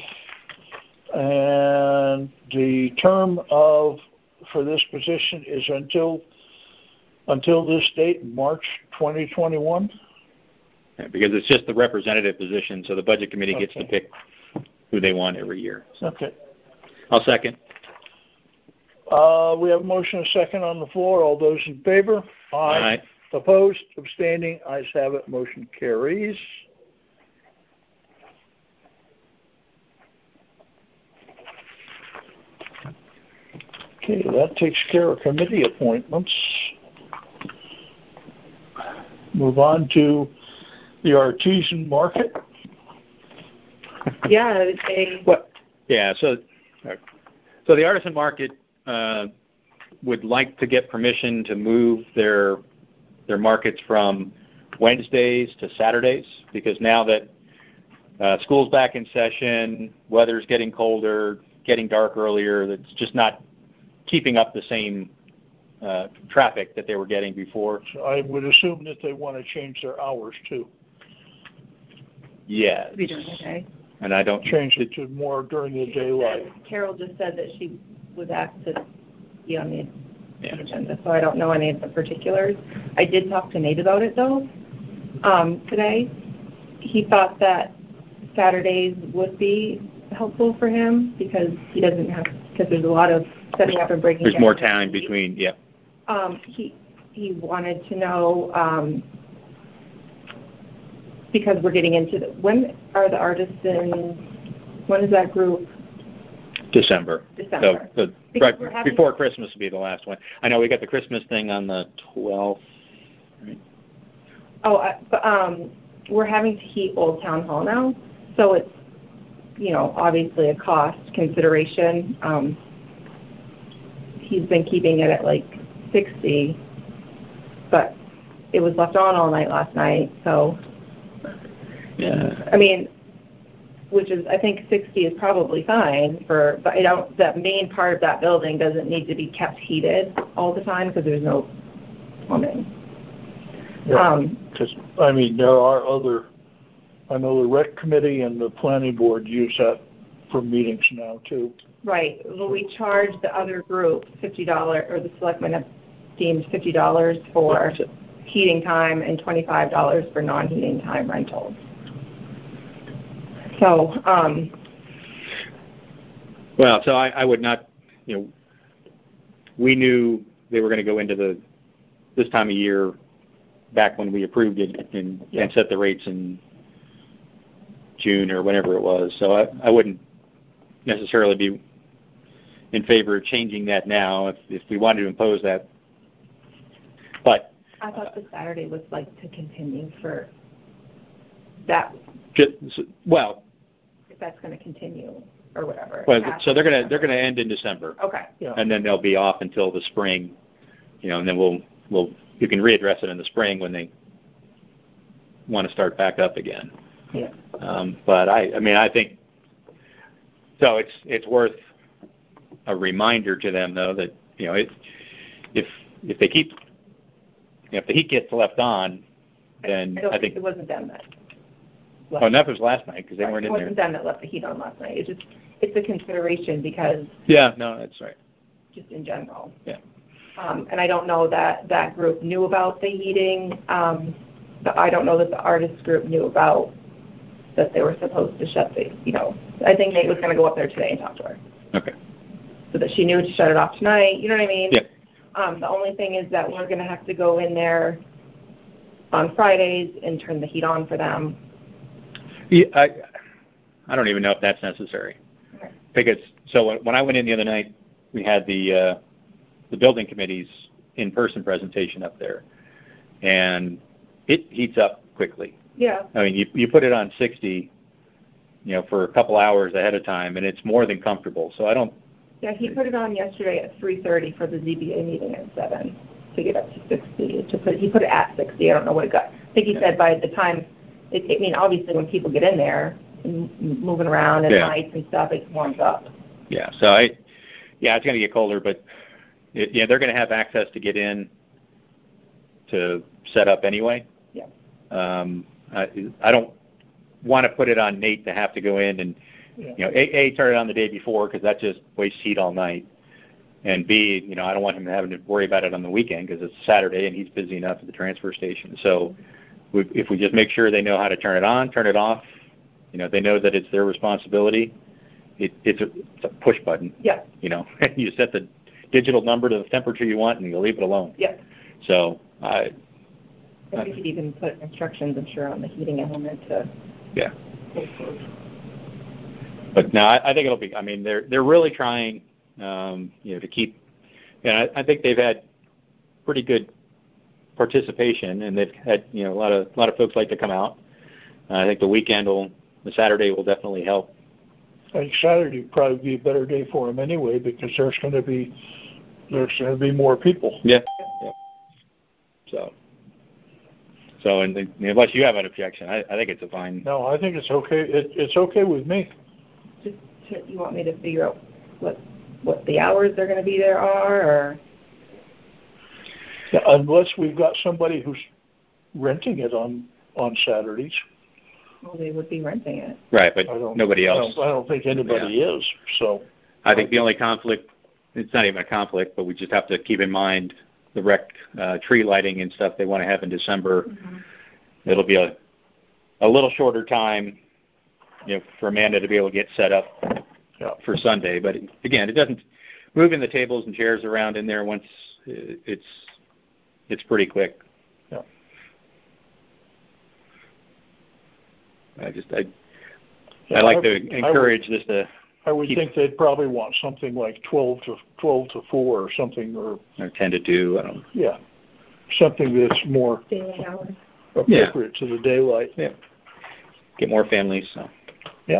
and the term for this position is until this date, March 2021. Yeah, because it's just the representative position, so the budget committee gets to pick who they want every year. So. Okay. I'll second. We have a motion and a second on the floor. All those in favor? Aye. Opposed? Abstaining? Ayes have it. Motion carries. Okay, that takes care of committee appointments. Move on to the artisan market. Yeah, What? Yeah. So the artisan market would like to get permission to move their markets from Wednesdays to Saturdays, because now that school's back in session, weather's getting colder, getting dark earlier, it's just not keeping up the same traffic that they were getting before. So I would assume that they want to change their hours too. Yeah. Be during the day. And I don't Change it to more during the daylight. Carol just said that she was asked to be on the agenda, so I don't know any of the particulars. I did talk to Nate about it though today. He thought that Saturdays would be helpful for him because he doesn't have, because there's a lot of setting up and breaking. There's more time between, yeah. He wanted to know, because we're getting into when are the artisans, when is that group? December. So right before Christmas will be the last one. I know we got the Christmas thing on the 12th. Right? Oh, we're having to heat Old Town Hall now, so it's, obviously a cost consideration. He's been keeping it at like 60, but it was left on all night last night, so. Yeah. I mean, which is, I think 60 is probably fine but that main part of that building doesn't need to be kept heated all the time because there's no plumbing. Because, there are other, I know the rec committee and the planning board use that for meetings now too. Right. Well, we charge the other group $50, or the selectmen have deemed $50 for heating time and $25 for non-heating time rentals. So, well, so I would not, we knew they were going to go into this time of year back when we approved it and set the rates in June or whenever it was. So I wouldn't necessarily be in favor of changing that now if we wanted to impose that. But I thought the Saturday was like to continue for that. Well, if that's going to continue or whatever. Well, so they're going to end in December. Okay. Yeah. And then they'll be off until the spring, and then you can readdress it in the spring when they want to start back up again. Yeah. But I think so. It's worth a reminder to them though that if they keep if the heat gets left on, then I think it wasn't them that. Oh, and that was last night because they weren't in there. It wasn't them that left the heat on last night. It's a consideration because. Yeah. No, that's right. Just in general. Yeah. And I don't know that group knew about the heating. But I don't know that the artist group knew about that they were supposed to shut the. I think Nate was going to go up there today and talk to her. Okay. So that she knew to shut it off tonight. You know what I mean? Yeah. The only thing is that we're going to have to go in there on Fridays and turn the heat on for them. Yeah, I don't even know if that's necessary. Okay. Because when I went in the other night, we had the building committee's in-person presentation up there, and it heats up quickly. Yeah. You put it on 60, for a couple hours ahead of time, and it's more than comfortable. So I don't. Yeah, he put it on yesterday at 3:30 for the ZBA meeting at 7 to get up to 60. He put it at 60. I don't know what it got. I think he said by the time. Obviously when people get in there and moving around and lights and stuff, it warms up. Yeah. So it's going to get colder, but they're going to have access to get in to set up anyway. Yeah. I don't want to put it on Nate to have to go in and turn it on the day before because that just wastes heat all night. And B, I don't want him having to worry about it on the weekend because it's Saturday and he's busy enough at the transfer station. So if we just make sure they know how to turn it on, turn it off, they know that it's their responsibility. It's a push button. Yeah. You set the digital number to the temperature you want and you leave it alone. Yeah. So I think you could even put instructions, I'm sure, on the heating element to. Yeah. But no, I think it'll be. They're really trying, to keep. I think they've had pretty good participation, and they've had a lot of folks like to come out. I think the Saturday will definitely help. I think Saturday would probably be a better day for them anyway because there's going to be more people. Yeah. So So, unless you have an objection, I think it's a fine. No, I think it's okay. It's okay with me. You want me to figure out what the hours they're going to be there are, or? Yeah, unless we've got somebody who's renting it on Saturdays. Well, they would be renting it. Right, but nobody else. I don't think anybody is. So I think the only conflict, it's not even a conflict, but we just have to keep in mind the rec tree lighting and stuff they want to have in December. Mm-hmm. It'll be a little shorter time, for Amanda to be able to get set up for Sunday. But again, it doesn't moving the tables and chairs around in there once it's pretty quick. Yeah. I like to encourage this to. I would think they'd probably want something like 12 to 4 or something, or 10 to 2. I don't know. Yeah, something that's more daylight hours appropriate to the daylight. Yeah. Get more families. So. Yeah.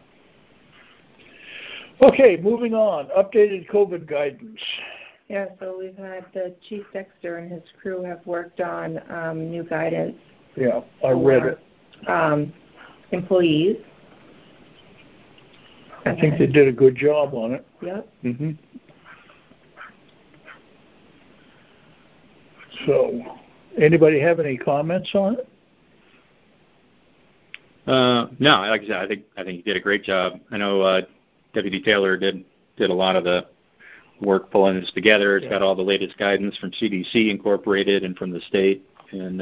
Okay, moving on. Updated COVID guidance. Yeah, so we've had the Chief Dexter and his crew have worked on new guidance. Yeah, I read it. Employees. I think they did a good job on it. Yep. Mm-hmm. So, anybody have any comments on it? No, like I said, I think he did a great job. I know Deputy Taylor did a lot of the work pulling this together. It's got all the latest guidance from CDC incorporated and from the state, and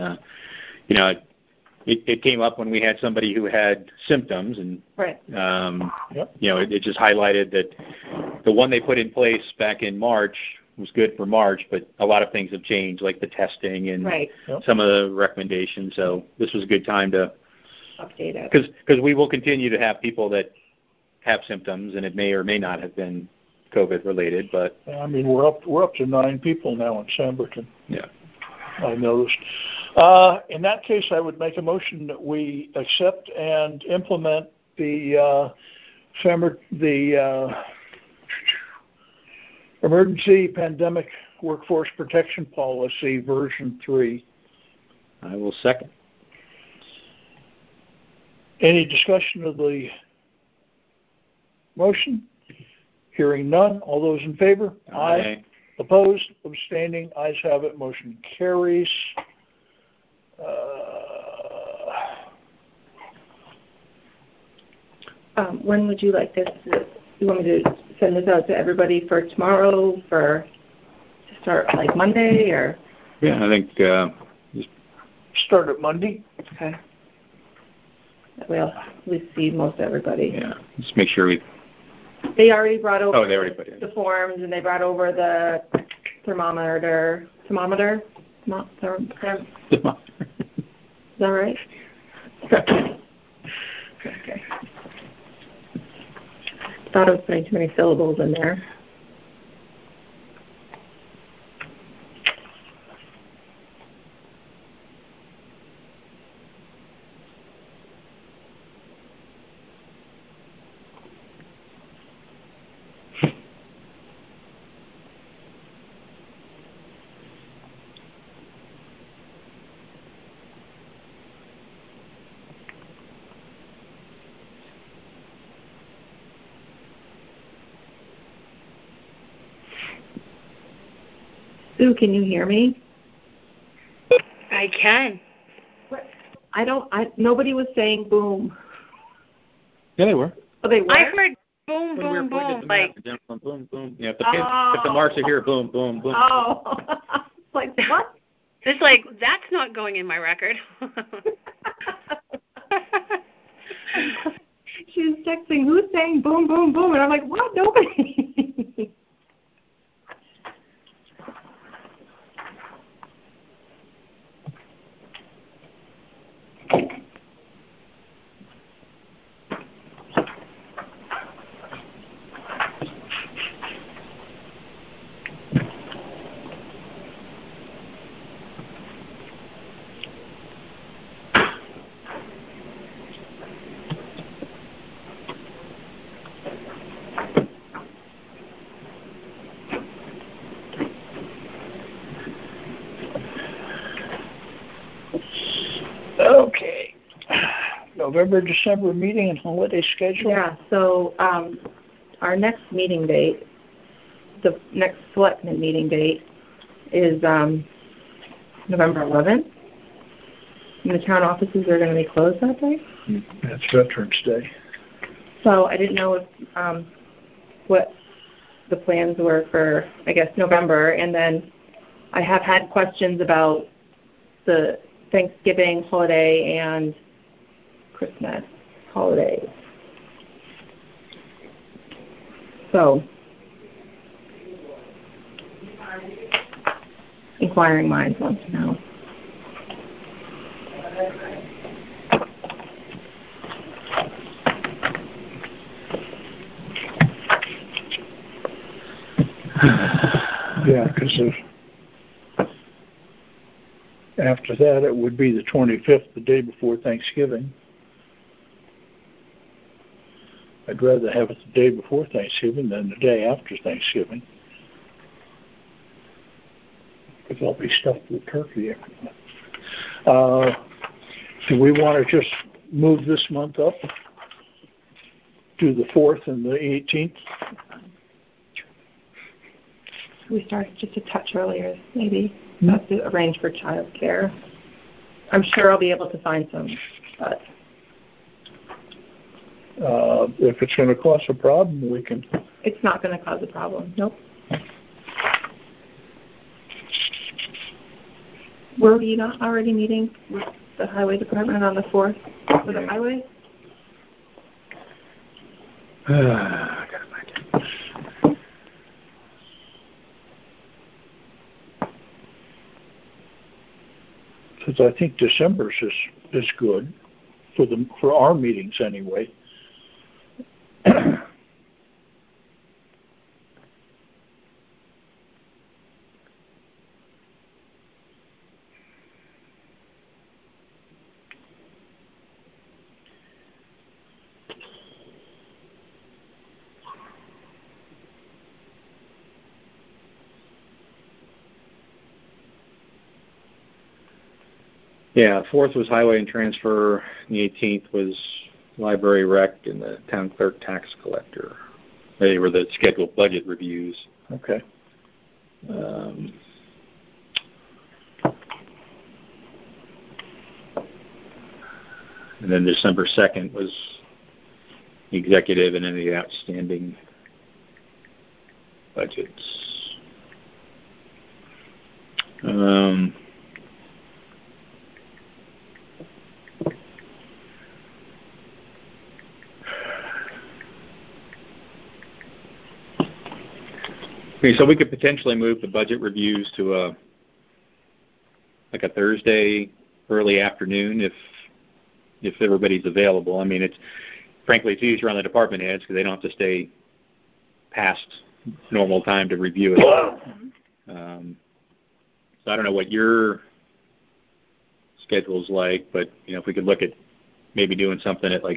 it came up when we had somebody who had symptoms, and right. It just highlighted that the one they put in place back in March was good for March, but a lot of things have changed, like the testing and some of the recommendations. So this was a good time to update it, because we will continue to have people that have symptoms, and it may or may not have been COVID related. But I mean, we're up to 9 people now in Samberton. Yeah, I noticed. In that case, I would make a motion that we accept and implement the Emergency Pandemic Workforce Protection Policy version 3. I will second. Any discussion of the motion? Hearing none. All those in favor? Aye. Opposed? Abstaining? Ayes have it. Motion carries. When would you like this? You want me to send this out to everybody for tomorrow, to start like Monday, or? Yeah, I think just start at Monday. Okay. We'll at least see most everybody. Yeah, just make sure They already brought over the forms, and they brought over the thermometer. Is that right? Okay. Thought I was putting too many syllables in there. Sue, can you hear me? I can. Nobody was saying boom. Yeah, they were. Oh, they were? I heard boom, boom, boom. Like, boom, boom. Yeah, if the marks are here, boom, boom, boom. Oh. Like, what? It's like, that's not going in my record. She was texting, who's saying boom, boom, boom? And I'm like, what? Nobody. November, December meeting and holiday schedule? Yeah, so our next meeting date, the next selectmen meeting date is November 11th. And the town offices are going to be closed that day. That's Veterans Day. So I didn't know if, what the plans were for, I guess, November. And then I have had questions about the Thanksgiving holiday and Christmas holidays. So, inquiring minds want to know. Yeah, because after that it would be the 25th, the day before Thanksgiving. I'd rather have it the day before Thanksgiving than the day after Thanksgiving. Because I'll be stuffed with turkey. Do we want to just move this month up to the 4th and the 18th? We started just a touch earlier, maybe. Have to arrange for child care. I'm sure I'll be able to find some, but if it's going to cause a problem, we can. It's not going to cause a problem. Nope. Were you not already meeting with the highway department on the 4th for the highway? I gotta find it. Because I think December's is good for our meetings anyway. Yeah, 4th was highway and transfer. The 18th was library rec and the town clerk tax collector. They were the scheduled budget reviews. Okay. And then December 2nd was the executive and any outstanding budgets. Okay, so we could potentially move the budget reviews to a Thursday early afternoon if everybody's available. I mean, frankly it's easier on the department heads because they don't have to stay past normal time to review it. So I don't know what your schedule's like, but if we could look at maybe doing something at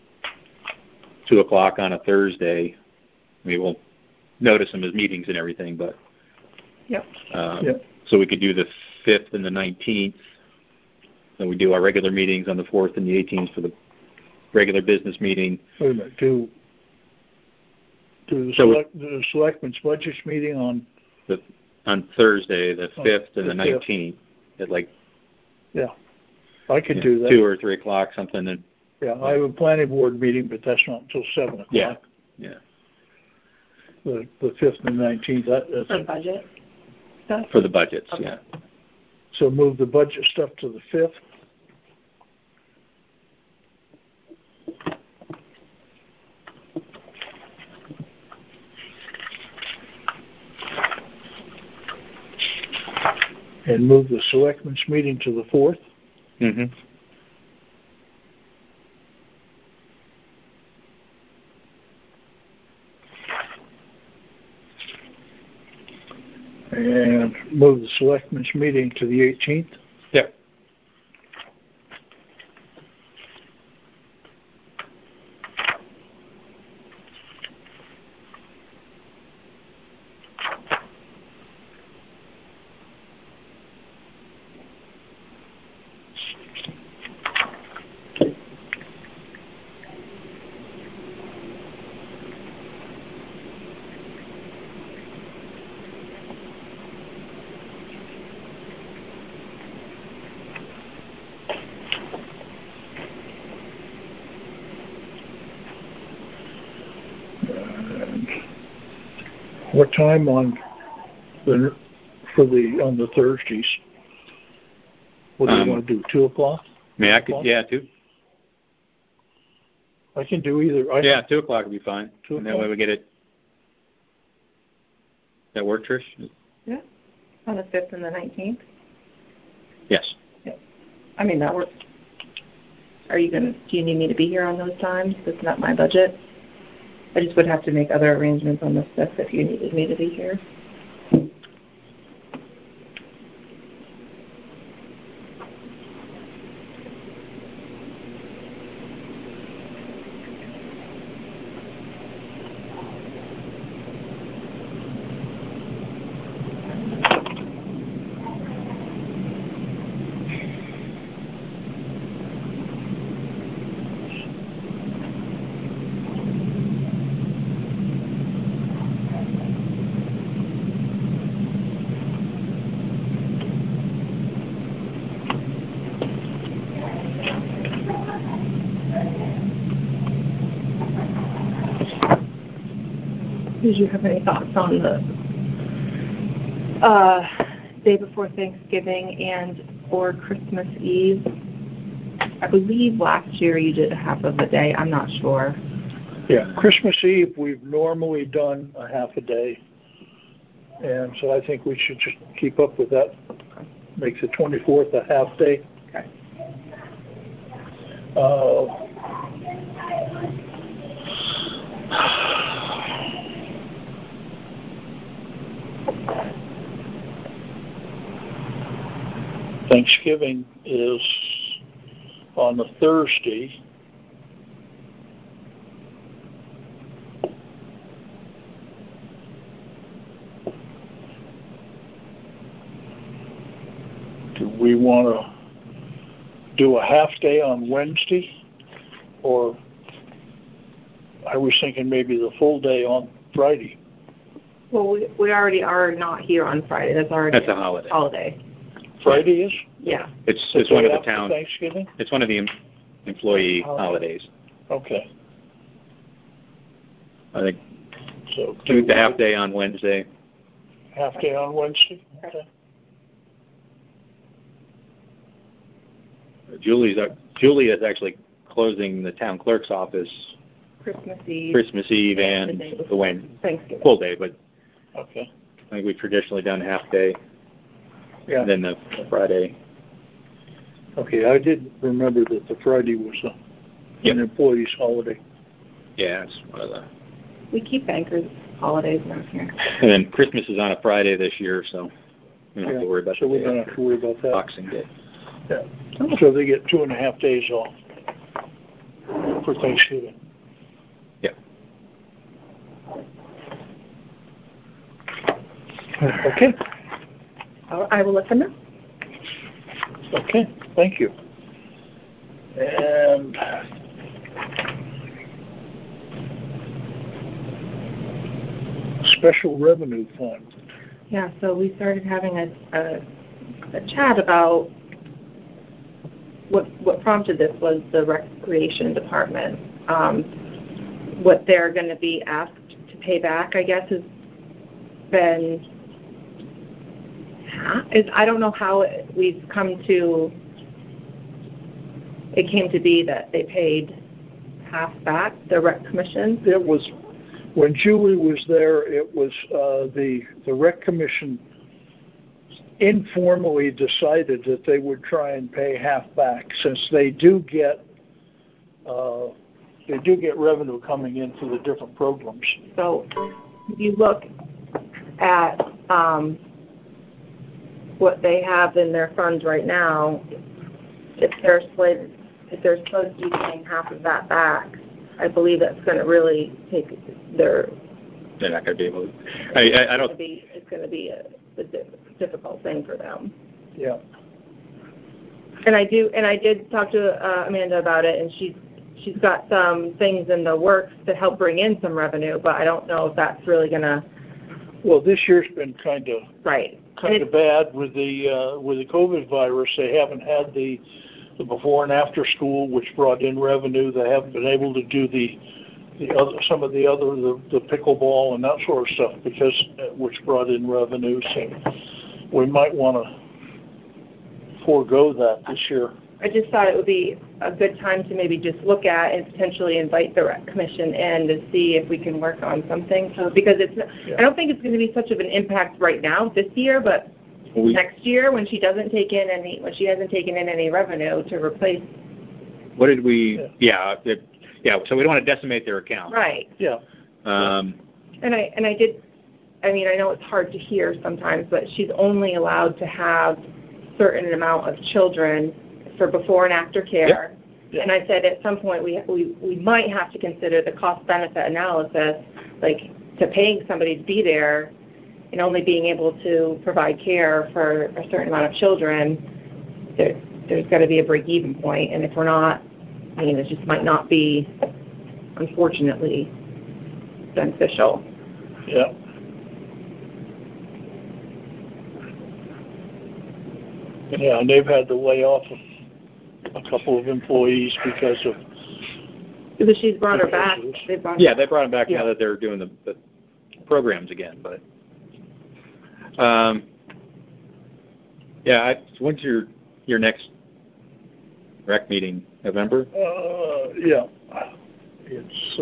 2:00 on a Thursday, maybe we'll notice them as meetings and everything, but Yep. So we could do the 5th and the 19th, then we do our regular meetings on the 4th and the 18th for the regular business meeting. Wait a minute, do the selectmen's budget meeting on Thursday, the 5th and the 19th, at I could do that. 2 or 3 o'clock, something. And yeah, I have a planning board meeting, but that's not until 7 o'clock. Yeah. The 5th and the 19th. For budget stuff? For the budgets, Okay. yeah. So move the budget stuff to the 5th. And move the selectmen's meeting to the 4th. Mm-hmm. And move the selectmen's meeting to the 18th. Yep. time on the Thursdays? What do you want to do? 2:00? I could, yeah, 2. I can do either. 2 o'clock would be fine. 2 And that way we get it. That work, Trish? Yeah. On the 5th and the 19th? Yes. Yeah. I mean, that works. Do you need me to be here on those times? That's not my budget. I just would have to make other arrangements on the 5th if you needed me to be here. Did you have any thoughts on the day before Thanksgiving and or Christmas Eve? I believe last year you did a half of a day. I'm not sure. Yeah, Christmas Eve we've normally done a half a day, and so I think we should just keep up with that. Makes the 24th a half day. Okay. Thanksgiving is on a Thursday. Do we want to do a half day on Wednesday, or I was thinking maybe the full day on Friday? Well, we already are not here on Friday. That's a holiday. Friday is? Yeah. It's one of the town. Thanksgiving? It's one of the employee holidays. Okay. I think So do the half day on Wednesday. Half day on Wednesday? Okay. Julie is actually closing the town clerk's office Christmas Eve and the Thanksgiving. full day, but Okay. I think we've traditionally done half day. Yeah. And then the Friday. Okay, I did remember that the Friday was an employee's holiday. Yeah, it's one of the. We keep bankers' holidays around here. And then Christmas is on a Friday this year, so we don't have to worry about so we don't have to worry about that. Boxing Day. Yeah. So they get 2.5 days off for Thanksgiving. Yeah. Okay. I will let them know. Okay, thank you. And special revenue fund. Yeah, so we started having a chat about what prompted this was the recreation department. What they're going to be asked to pay back, I guess, has been I don't know how we've come to. It came to be that they paid half back the rec commission. It was when Julie was there. It was the rec commission informally decided that they would try and pay half back, since they do get revenue coming in for the different programs. So if you look at what they have in their funds right now, if they're supposed to be paying half of that back, I believe that's going to really take their. They're not going to be able to. I don't. It's going to be a difficult thing for them. Yeah. And I did talk to Amanda about it, and she's got some things in the works to help bring in some revenue, but I don't know if that's really going to. Well, this year's been kind of right. Kind of bad with the COVID virus. They haven't had the before and after school, which brought in revenue. They haven't been able to do the some of the other, the pickleball and that sort of stuff, because which brought in revenue. So we might want to forego that this year. I just thought it would be a good time to maybe just look at and potentially invite the rec commission in to see if we can work on something. So because I don't think it's going to be such of an impact right now this year, but next year when she hasn't taken in any revenue to replace. What did we? Yeah. So we don't want to decimate their account. Right. Yeah. And I did. I mean, I know it's hard to hear sometimes, but she's only allowed to have certain amount of children for before and after care. Yep. And I said at some point we might have to consider the cost-benefit analysis, like to paying somebody to be there and only being able to provide care for a certain amount of children. There's got to be a break-even point, and if we're not, I mean, it just might not be, unfortunately, beneficial. Yeah. Yeah, and they've had to lay off a couple of employees because of. Because she's brought her back. They brought them back now that they're doing the programs again. But when's your next rec meeting? November? Yeah. It's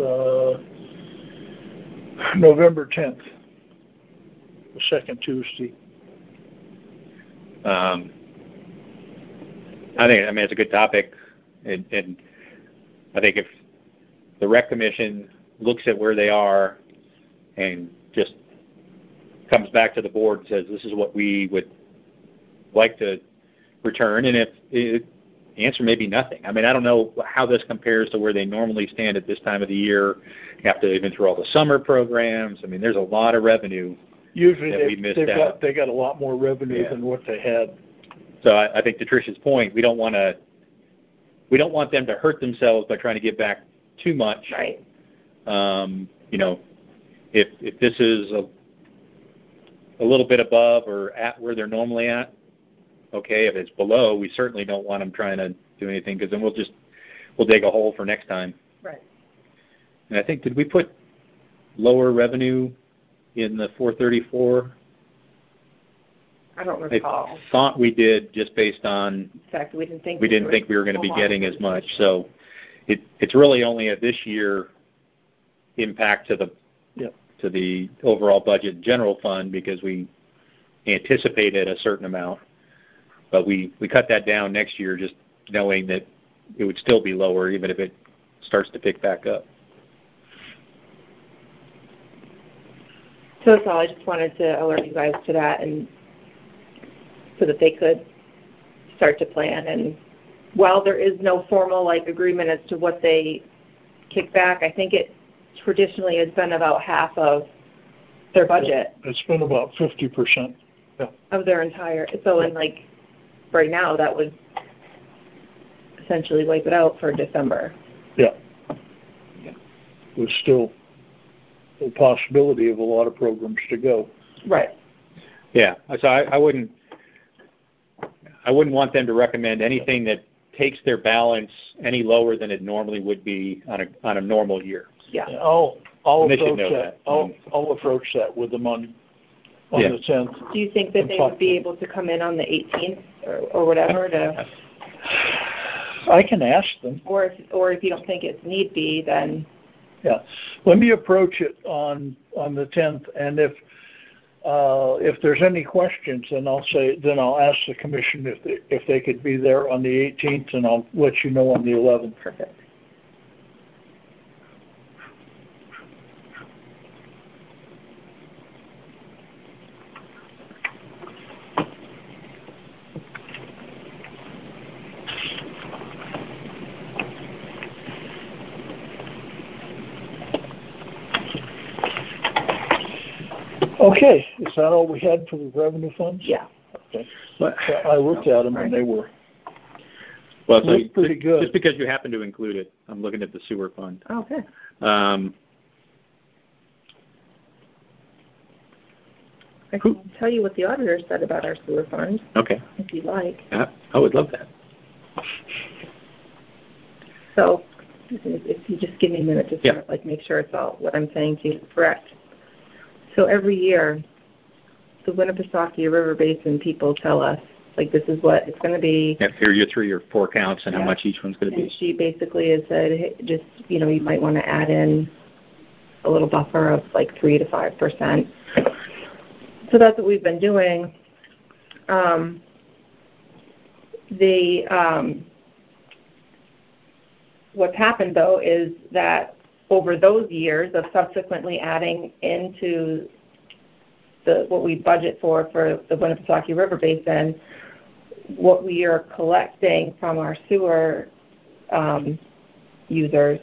November 10th, the second Tuesday. I think it's a good topic, and I think if the rec commission looks at where they are and just comes back to the board and says this is what we would like to return, and if the answer may be nothing. I mean, I don't know how this compares to where they normally stand at this time of the year. You have to even through all the summer programs. I mean, there's a lot of revenue. Usually they got a lot more revenue than what they had. So I think to Tricia's point, we don't want them to hurt themselves by trying to give back too much. Right. If this is a little bit above or at where they're normally at, okay. If it's below, we certainly don't want them trying to do anything, because then we'll dig a hole for next time. Right. And I think, did we put lower revenue in the 434? I don't recall. I thought we did, just based on in fact, we didn't think we were going to be getting as much. So it's really only a this year impact to the overall budget general fund, because we anticipated a certain amount, but we cut that down next year, just knowing that it would still be lower even if it starts to pick back up. So that's all. I just wanted to alert you guys to that, and so that they could start to plan. And while there is no formal agreement as to what they kick back, I think it traditionally has been about half of their budget. It's been about 50%. Yeah. Of their entire. So in right now, that would essentially wipe it out for December. Yeah. There's still a possibility of a lot of programs to go. Right. Yeah. So I wouldn't want them to recommend anything that takes their balance any lower than it normally would be on a normal year. Yeah. I'll approach that. I'll approach that with them on the 10th. Do you think that they would be able to come in on the 18th or whatever to? I can ask them. Or if you don't think it's need be, then. Yeah. Let me approach it on the 10th, and if there's any questions, then I'll ask the commission if they could be there on the 18th, and I'll let you know on the 11th. Perfect. Okay, is that all we had for the revenue funds? Yeah. Okay. I looked at them and they were pretty good. Just because you happen to include it, I'm looking at the sewer fund. Okay. I can tell you what the auditor said about our sewer fund. Okay. If you'd like. I would love that. So if you just give me a minute to Yeah. make sure it's all what I'm saying to you is correct. So every year, the Winnipesaukee River Basin people tell us, this is what it's going to be. Yeah, here are your 3 or 4 counts and how much each one's going to And be. she basically has said, hey, just, you might want to add in a little buffer of 3 to 5%. So that's what we've been doing. What's happened, though, is that over those years of subsequently adding into what we budget for the Winnipesaukee River Basin, what we are collecting from our sewer users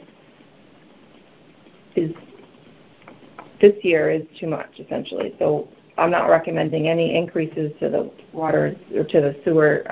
is this year is too much, essentially. So I'm not recommending any increases to the water or to the sewer.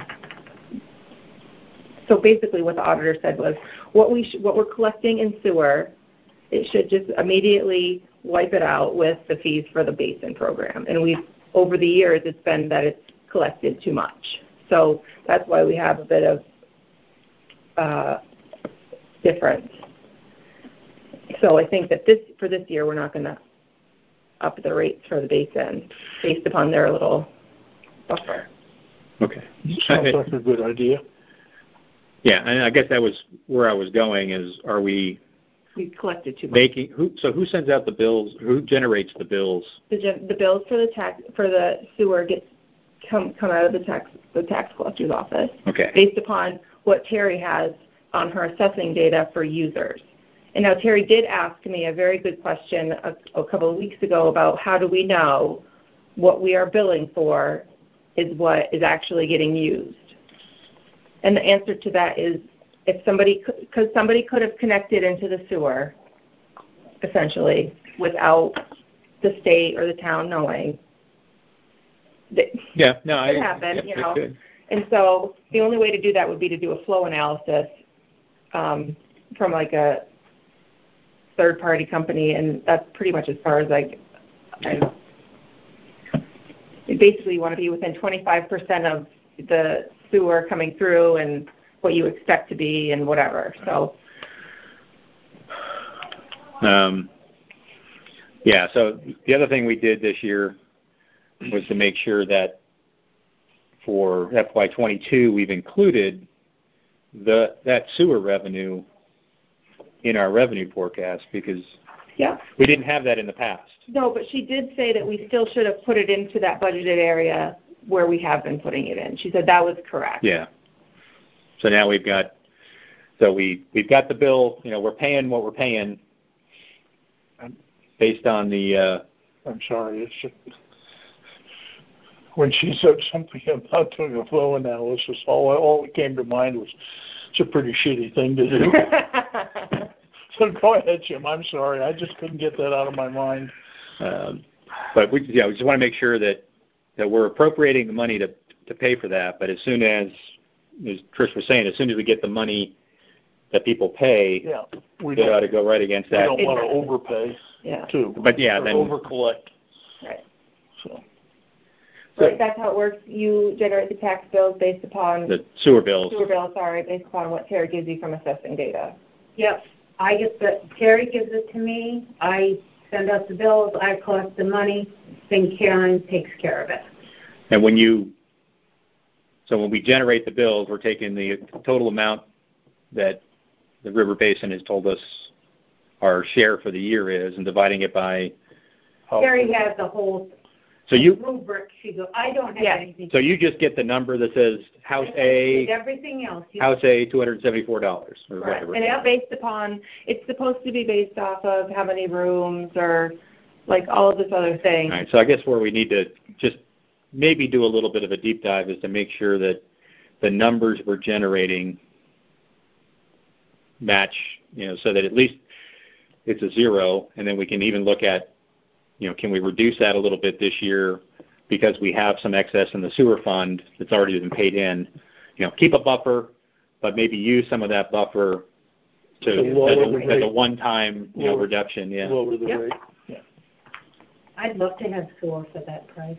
So basically what the auditor said was what we're collecting in sewer, it should just immediately wipe it out with the fees for the basin program. And over the years, it's been that it's collected too much. So that's why we have a bit of difference. So I think that for this year, we're not going to up the rates for the basin based upon their little buffer. Okay. Sounds like a good idea. Yeah, and I guess that was where I was going is, are we collected too much. Who sends out the bills? Who generates the bills? The bills for the sewer come out of the tax collector's office. Okay. Based upon what Terry has on her assessing data for users. And now Terry did ask me a very good question a couple of weeks ago about how do we know what we are billing for is what is actually getting used. And the answer to that is somebody could have connected into the sewer, essentially, without the state or the town knowing. Yeah, no, it happened, yeah, And so the only way to do that would be to do a flow analysis from a third-party company, and that's pretty much as far as basically you want to be within 25% of the sewer coming through and what you expect to be and whatever. So so the other thing we did this year was to make sure that for FY22 we've included that sewer revenue in our revenue forecast because we didn't have that in the past. No, but she did say that we still should have put it into that budgeted area where we have been putting it in. She said that was correct. Yeah. So now we've got the bill. We're paying what we're paying based on the. I'm sorry. It's just, when she said something about doing a flow analysis, all that came to mind was it's a pretty shitty thing to do. So go ahead, Jim. I'm sorry. I just couldn't get that out of my mind. But we just want to make sure that we're appropriating the money to pay for that. But as soon as Trish was saying, as soon as we get the money that people pay, we ought to go right against that. We don't want to overpay, too. But then overcollect. Right. So that's how it works. You generate the tax bills based upon the sewer bills. Based upon what Terry gives you from assessing data. Yep. Terry gives it to me. I send out the bills. I collect the money. Then Karen takes care of it. And when we generate the bills, we're taking the total amount that the River Basin has told us our share for the year is and dividing it by. Terry has the whole rubric. She goes, I don't have anything. So you just get the number that says House A. Everything else. House A, $274 or right. whatever. And it's supposed to be based off of how many rooms or all of this other thing. All right. So I guess where we need to just maybe do a little bit of a deep dive is to make sure that the numbers we're generating match, so that at least it's a zero, and then we can even look at, can we reduce that a little bit this year because we have some excess in the sewer fund that's already been paid in. Keep a buffer, but maybe use some of that buffer as a one-time reduction. Yeah. Lower the rate. Yeah. I'd love to have sewer for that price.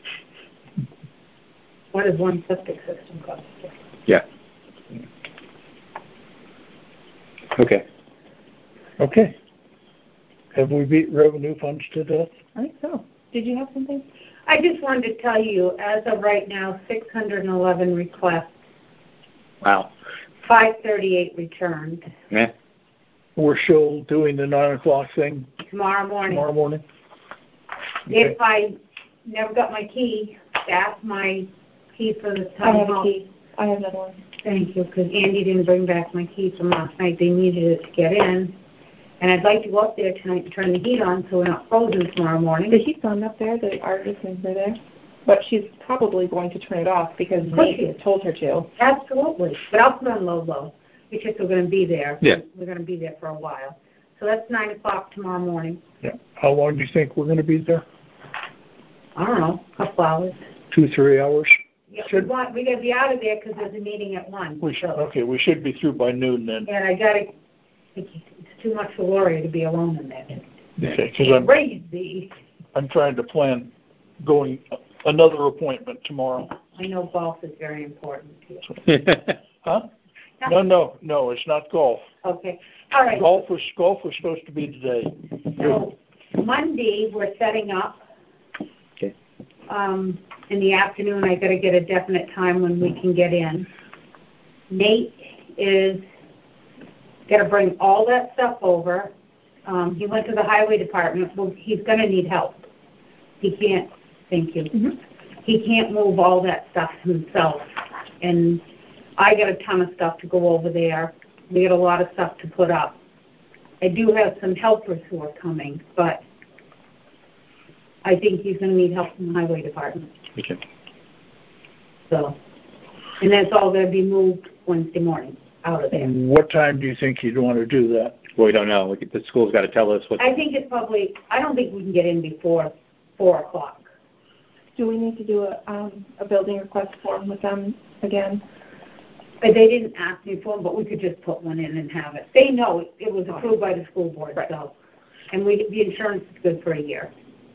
What does one septic system cost? Yeah. Okay. Okay. Have we beat revenue funds to death? I think so. Did you have something? I just wanted to tell you, as of right now, 611 requests, Wow. 538 returned. Yeah. We're still doing the 9 o'clock thing Tomorrow morning. tomorrow morning? Okay. If I never got my key, that's my key for the I town have a hall. key. I have another one. Thank you, because Andy didn't bring back my key from last night. They needed it to get in. And I'd like to go up there tonight and turn the heat on so we're not frozen tomorrow morning. The heat's on up there, the artist is there. But she's probably going to turn it off because Of course Nate she has told her to. Absolutely. But I'll put on low. Because we're going to be there. Yeah. We're going to be there for a while. So that's 9 o'clock tomorrow morning. Yeah. How long do you think we're going to be there? I don't know, a couple hours. 2-3 hours? Yeah, Should- we got to be out of there because there's a meeting at 1. Okay, we should be through by noon then. And it's too much for Lori to be alone in there. Okay, because Crazy. I'm trying to plan going another appointment tomorrow. I know golf is very important to you. Huh? No, it's not golf. Okay, all right. Golf was supposed to be today. So Monday, we're setting up. Okay. In the afternoon, I got to get a definite time when we can get in. Nate is got to bring all that stuff over. He went to the highway department. Well, he's going to need help. He can't. Thank you. Mm-hmm. He can't move all that stuff himself, and I got a ton of stuff to go over there. We got a lot of stuff to put up. I do have some helpers who are coming, but I think he's going to need help from the highway department. Okay. So, and that's all going to be moved Wednesday morning out of there. What time do you think you'd want to do that? Well, we don't know. The school's got to tell us what. I think it's probably, I don't think we can get in before 4 o'clock. Do we need to do a building request form with them again? But they didn't ask me for them, but we could just put one in and have it. They know it was approved by the school board, Right. so. And the insurance is good for a year.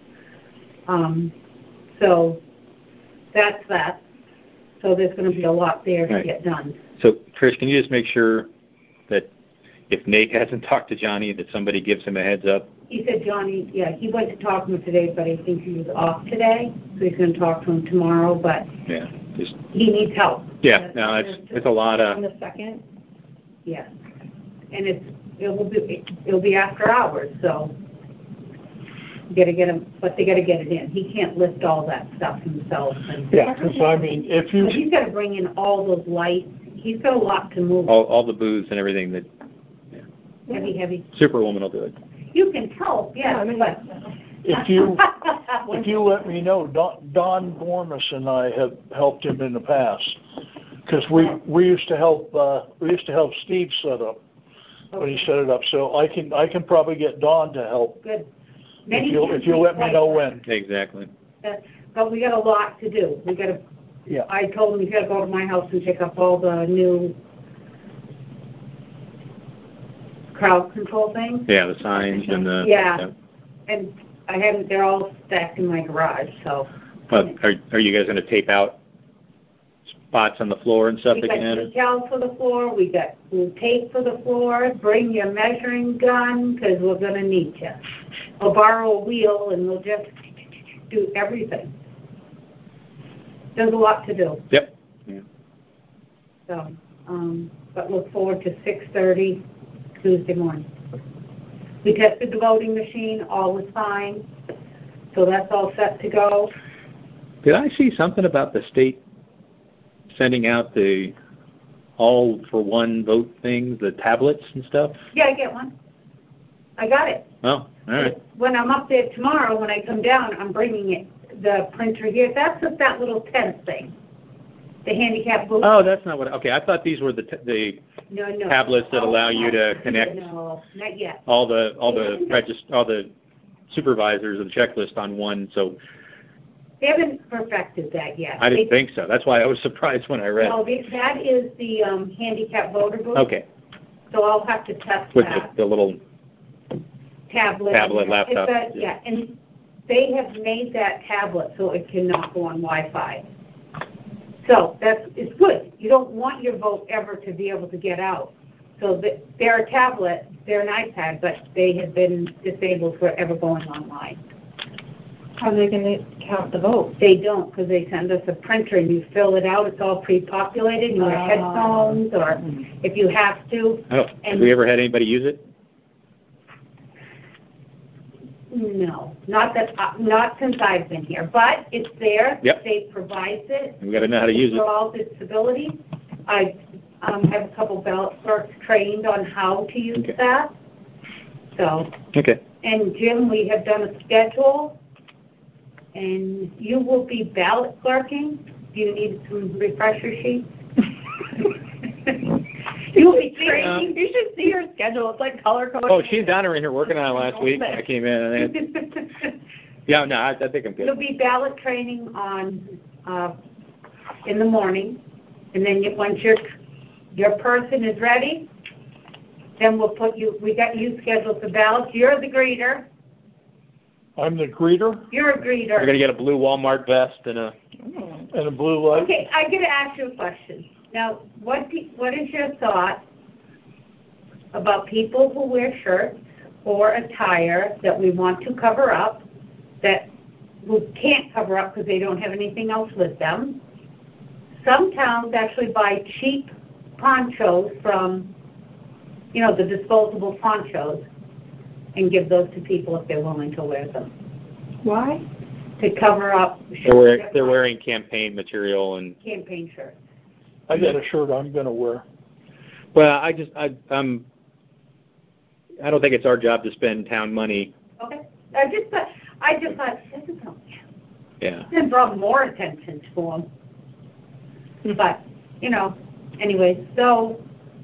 So that's that. So there's going to be a lot there to Right. get done. So, Trish, can you just make sure that if Nate hasn't talked to Johnny, that somebody gives him a heads up? He said Johnny, he went to talk to him today, but I think he was off today, so he's going to talk to him tomorrow, but Yeah. Just. he needs help. Yeah. No, it's a lot On of. the 2nd? Yes. And it'll be after hours, so you got to get him, but they got to get it in. He can't lift all that stuff himself. And Yeah, because I mean, if you, but he's got to bring in all those lights. He's got a lot to move. All the booths and everything that Heavy. Superwoman will do it. You can help, yeah, but. if you let me know, Don Bormus and I have helped him in the past. Because we used to help Steve set up when he set it up. So I can probably get Don to help. Good. If you let me know when. Exactly. But we got a lot to do. We got to. Yeah. I told him he's got to go to my house and pick up all the new crowd control things. Yeah, the signs and the. Yeah. And I haven't. They're all stacked in my garage. So. But are you guys going to tape out spots on the floor and stuff We got again? decals for the floor. We got blue tape for the floor. Bring your measuring gun because we're going to need you. I'll borrow a wheel and we'll just do everything. There's a lot to do. Yep. Yeah. So, but look forward to 6:30 Tuesday morning. We tested the voting machine. All was fine. So that's all set to go. Did I see something about the state sending out the all-for-one vote things, the tablets and stuff? Yeah, I get one. I got it. Oh, all right. When I'm up there tomorrow, when I come down, I'm bringing it, the printer here. That's just that little tent thing, the handicap booth. Oh, that's not what. Okay, I thought these were the No. tablets that allow you to connect No, not yet. all the supervisors of the checklist on one. So They haven't perfected that yet. I didn't think so. That's why I was surprised when I read. No, that is the handicap voter booth. Okay. So I'll have to test With that. the little Tablet, laptop. Yeah, and they have made that tablet so it cannot go on Wi-Fi. So it's good. You don't want your vote ever to be able to get out. So they're a tablet, they're an iPad, but they have been disabled for ever going online. How are they going to count the votes? They don't, because they send us a printer and you fill it out. It's all pre-populated. You wear headphones, or if you have to. Oh, have we ever had anybody use it? No, not since I've been here. But it's there. Yep. They provide it. We got to know how to use it. For all disabilities. I have a couple ballot clerks trained on how to use that. So. Okay. And Jim, we have done a schedule. And you will be ballot clerking. Do you need some refresher sheets? You will be training. You should see her schedule. It's like color coding. Oh, she and Donna were in here working on it last week. I came in. And yeah, no, I think I'm good. You'll be ballot training on in the morning, and then once your person is ready, then we'll put you. We got you scheduled for ballots. You're the greeter. I'm the greeter. You're a greeter. You're gonna get a blue Walmart vest and a blue light. Okay, I got to ask you a question. Now, what is your thought about people who wear shirts or attire that we want to cover up, who can't cover up because they don't have anything else with them? Some towns actually buy cheap ponchos from, the disposable ponchos, and give those to people if they're willing to wear them. Why? To cover up. They're wearing campaign material and campaign shirts. I got a shirt I'm going to wear. Well, I don't think it's our job to spend town money. Okay. I just thought this is something. Yeah. It brought more attention to them. But anyway, so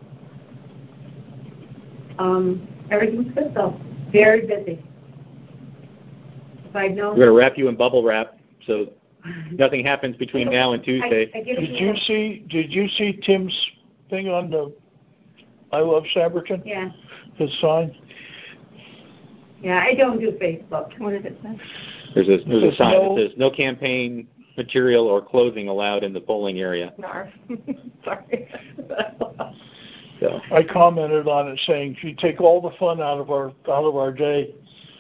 everything's good though. Very busy. If I'd known. We're going to wrap you in bubble wrap so nothing happens between now and Tuesday. Did you see Tim's thing on the I Love Saberton? Yeah. His sign? Yeah, I don't do Facebook. What does it say? There's a sign that says no campaign material or clothing allowed in the polling area. Narf. Sorry. So I commented on it saying, "You take all the fun out of our day."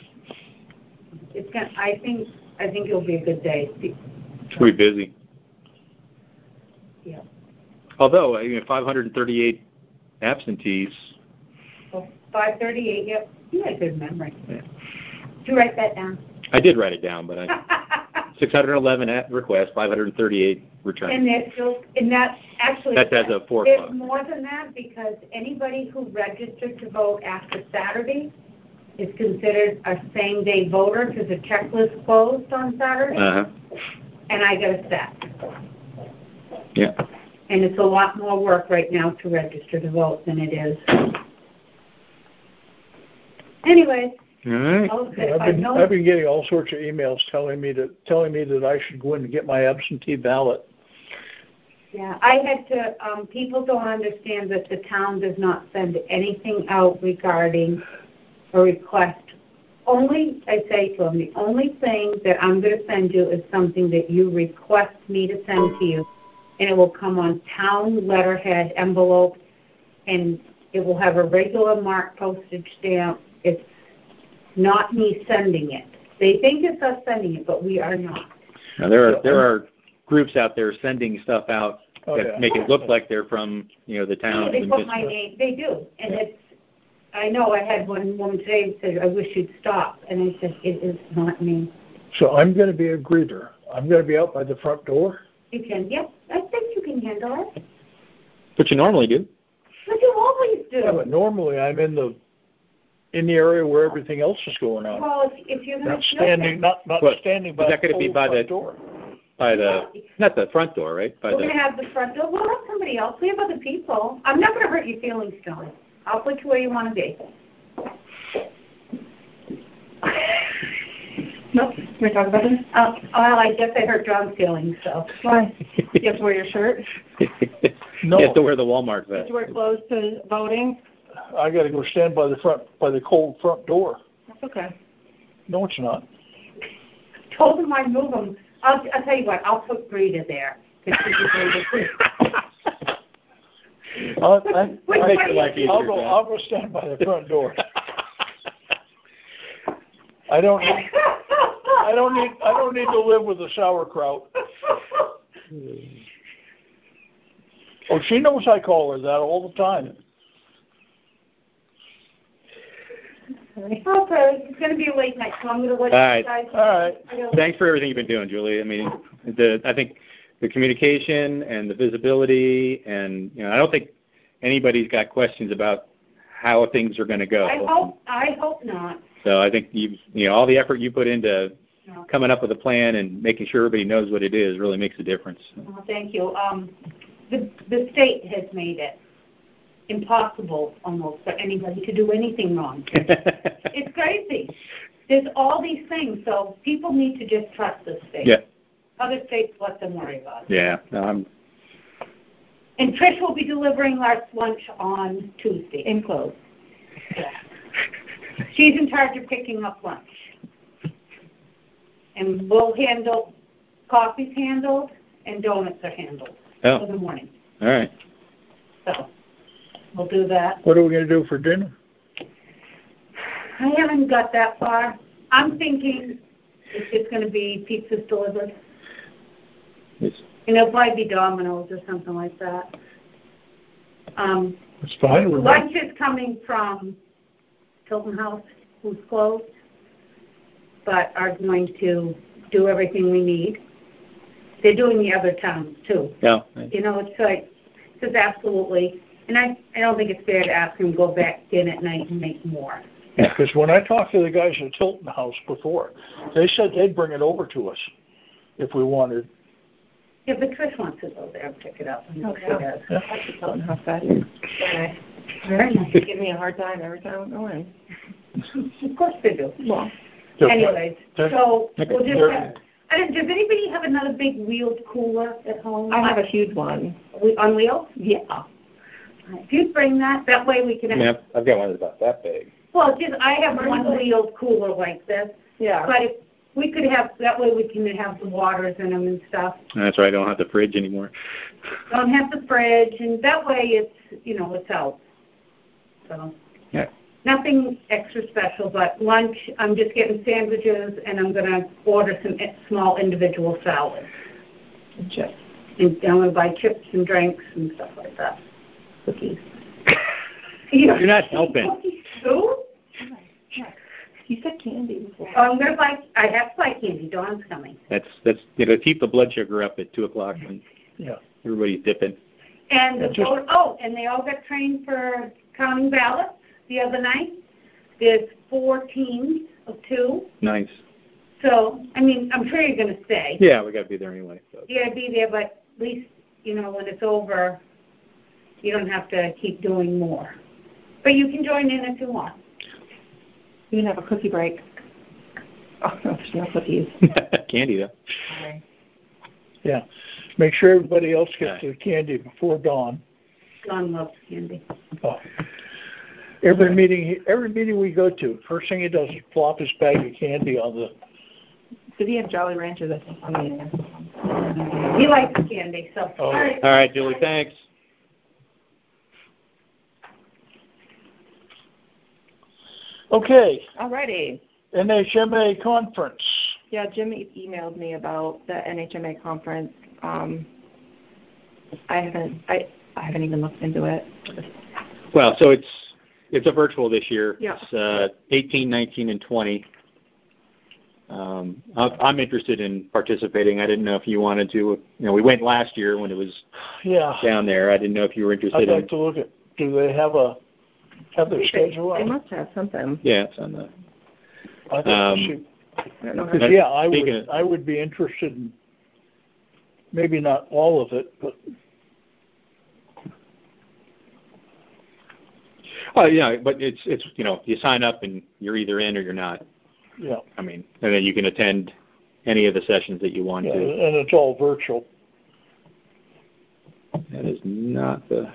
I think it'll be a good day. it's going to be busy. Yeah. Although 538 absentees. Oh, 538. Yep. You had good memory. Yeah. Did you write that down? I did write it down, but 611 requests, 538 returns. And that's actually. That's as of 4 o'clock. o'clock. It's more than that because anybody who registered to vote after Saturday is considered a same-day voter because the checklist closed on Saturday. Uh-huh. And I got a set. Yeah. And it's a lot more work right now to register to vote than it is. Anyway. All right. I've been getting all sorts of emails telling me that I should go in and get my absentee ballot. Yeah, I had to. People don't understand that the town does not send anything out regarding a request. Only, I say to them, the only thing that I'm going to send you is something that you request me to send to you, and it will come on town letterhead envelope, and it will have a regular marked postage stamp. It's not me sending it. They think it's us sending it, but we are not. Now, there are groups out there sending stuff out that make it look like they're from the town. Yeah, they put my name. They do, and it's. I know. I had one woman today who said, "I wish you'd stop," and I said, "It is not me." So I'm going to be a greeter. I'm going to be out by the front door. You can. Yep. I think you can handle it. But you normally do. But you always do. Yeah, but normally I'm in the area where everything else is going on. Well, if you're not standing, not standing by the front door. By the not the front door, right? We're going to have the front door. We'll have somebody else. We have other people. I'm not going to hurt your feelings, John. I'll put you where you want to be. Nope. Can we talk about this? Well, I guess I hurt John's feelings, so. Why? You have to wear your shirt? No. You have to wear the Walmart vest. You have to wear clothes to voting? I got to go stand by the cold front door. That's okay. No, it's not. Told him I'd move him. I'll tell you what. I'll put Rita there. Make your life easier, John. I'll go stand by the front door. I don't need to live with a sauerkraut. Oh, she knows I call her that all the time. Okay, it's going to be a late night, so I'm going to let All you guys. All right. Thanks for everything you've been doing, Julie. I mean, I think the communication and the visibility, and I don't think anybody's got questions about how things are going to go. I hope not. So I think all the effort you put into coming up with a plan and making sure everybody knows what it is really makes a difference. Well, thank you. The state has made it impossible almost for anybody to do anything wrong. It's crazy. There's all these things, so people need to just trust the state. Yeah. Other states, let them worry about it. Yeah. And Trish will be delivering our lunch on Tuesday. Enclosed. Yeah. She's in charge of picking up lunch. And we'll handle, coffee's handled, and donuts are handled for the morning. All right. So we'll do that. What are we going to do for dinner? I haven't got that far. I'm thinking it's just going to be pizzas delivered. Yes. And it'll probably be Domino's or something like that. That's fine. Lunch is coming from Hilton House, who's closed, but are going to do everything we need. They're doing the other towns, too. Yeah. It's like, it's absolutely, and I don't think it's fair to ask them to go back in at night and make more. Because when I talked to the guys at Hilton House before, they said they'd bring it over to us if we wanted. Yeah, but Trish wants to go there and pick it up. Okay. Yeah. I should tell them how fast. Okay. Very nice. They give me a hard time every time I'm going. Of course they do. Well, Anyways, so Okay. we'll just have, does anybody have another big wheeled cooler at home? I have a huge one. On wheels? Yeah. If you bring that way we can have, I've got one that's about that big. well, I have one wheeled cooler like this, Yeah. but if we could have, that way we can have the waters in them and stuff. That's right. I don't have the fridge anymore. Don't have the fridge, and that way it's, it's out. So. Yeah. Nothing extra special, but lunch, I'm just getting sandwiches, and I'm going to order some small individual salads. And chips. And I'm going to buy chips and drinks and stuff like that. Cookies. You're not helping. Cookies too? You said candy before. Oh, I'm going to buy, I have to buy candy. Dawn's coming. That's keep the blood sugar up at 2:00 when everybody's dipping. And and they all got trained for counting ballots the other night. There's 4 teams of 2. Nice. So, I'm sure you're going to stay. Yeah, we got to be there anyway. So. You got to be there, but at least, when it's over, you don't have to keep doing more. But you can join in if you want. You can have a cookie break. Oh, no, there's no cookies. Candy, though. Sorry. Yeah. Make sure everybody else gets their candy before dawn. Dawn loves candy. Oh. Every meeting we go to, first thing he does is flop his bag of candy on the. Did he have Jolly Ranchers? I think on the He likes candy, so. Oh. All right, Julie, thanks. Okay. Alrighty. NHMA conference. Yeah, Jim emailed me about the NHMA conference. I haven't even looked into it. Well, so it's a virtual this year. Yeah. It's 18, 19, and 20. I'm interested in participating. I didn't know if you wanted to. We went last year when it was down there. I didn't know if you were interested. I'd like to look at. Do they have their schedule? They must have something. Yeah, it's on the. I think I don't know. because I would be interested in. Maybe not all of it, but. Oh yeah, but it's you sign up and you're either in or you're not. Yeah. And then you can attend any of the sessions that you want to. And it's all virtual. That is not the.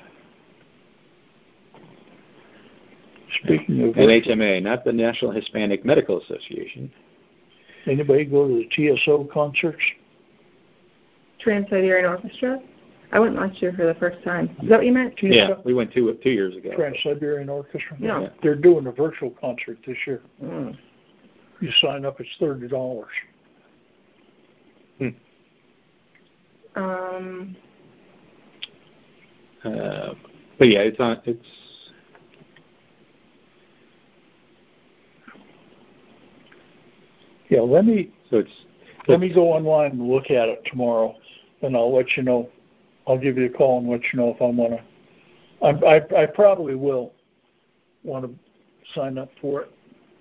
Speaking of NHMA, not the National Hispanic Medical Association. Anybody go to the TSO concerts? Trans-Siberian Orchestra? I went last year for the first time. Is that what you meant? Yeah, we went 2 years ago. Trans-Siberian Orchestra. Yeah. They're doing a virtual concert this year. Mm. You sign up, it's $30. But yeah, it's on. It's yeah. Let me let me go online and look at it tomorrow, and I'll let you know. I'll give you a call and let you know if I want to. I probably will want to sign up for it.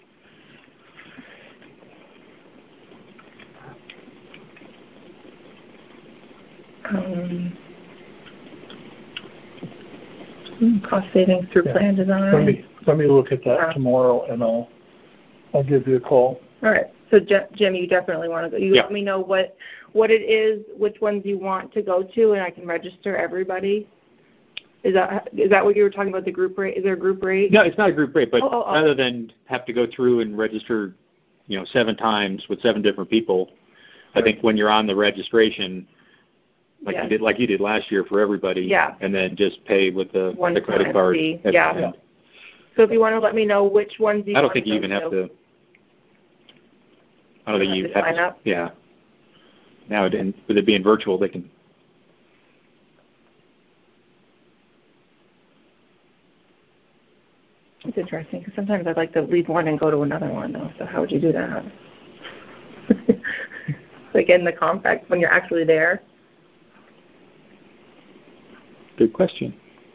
Cost savings through plan design. Let me look at that tomorrow, and I'll give you a call. All right. So Jim, you definitely want to go. You let me know what it is, which ones you want to go to, and I can register everybody. Is that what you were talking about, the group rate? Is there a group rate? No, it's not a group rate, but rather than have to go through and register, 7 times with 7 different people, I think when you're on the registration, like you did last year for everybody, and then just pay with the credit card. Fee. Yeah. So if you want to let me know which ones you want to go to. I don't think you even have to. I don't think you have to sign up. Yeah. Now, with it being virtual, they can. It's interesting because sometimes I'd like to leave one and go to another one, though. So how would you do that? Like in the compact when you're actually there? Good question.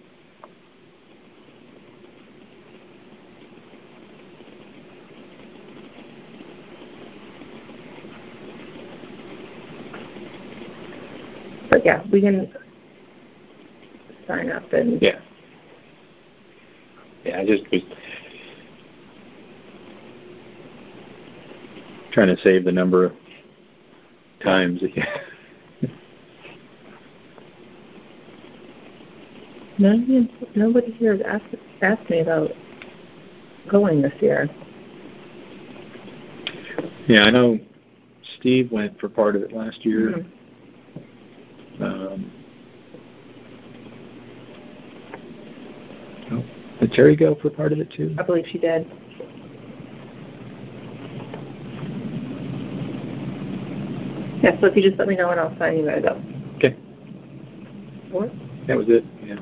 But yeah, we can sign up and I just was trying to save the number of times. Nobody here has asked me about going this year. Yeah, I know Steve went for part of it last year. Mm-hmm. Did Terry go for part of it too? I believe she did. Yeah, so if you just let me know and I'll sign you guys up. Okay. What? That was it, yeah.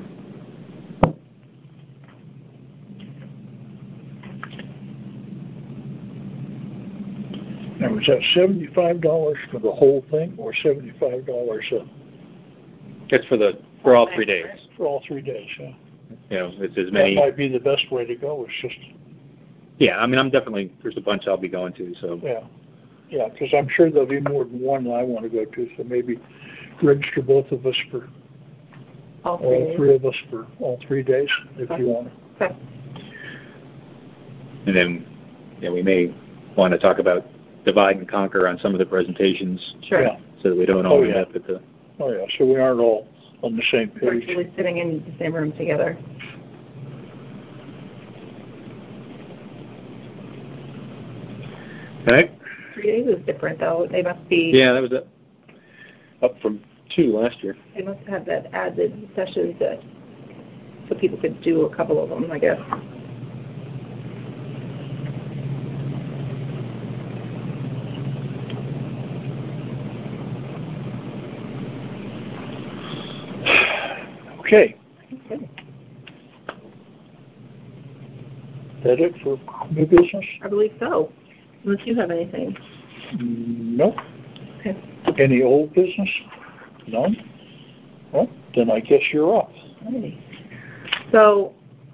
Now, was that $75 for the whole thing, or $75 It's for all 3 days. For all 3 days, yeah. It's as many. That might be the best way to go. It's just. Yeah, I mean, there's a bunch I'll be going to, so. Yeah, because I'm sure there'll be more than one I want to go to, so maybe register both of us for. All 3 of us for all 3 days, if you want to. Okay. And then, we may want to talk about divide and conquer on some of the presentations. Sure. Yeah. So that we don't all end up at the. Oh, yeah, so we aren't all on the same page. We're actually sitting in the same room together. Okay. 3 days is different, though. They must be. Yeah, that was up from 2 last year. They must have that added sessions so people could do a couple of them, I guess. Okay. Is that it for new business? I believe so. Unless you have anything. No. Okay. Any old business? None? Well, then I guess you're up. Alrighty. So,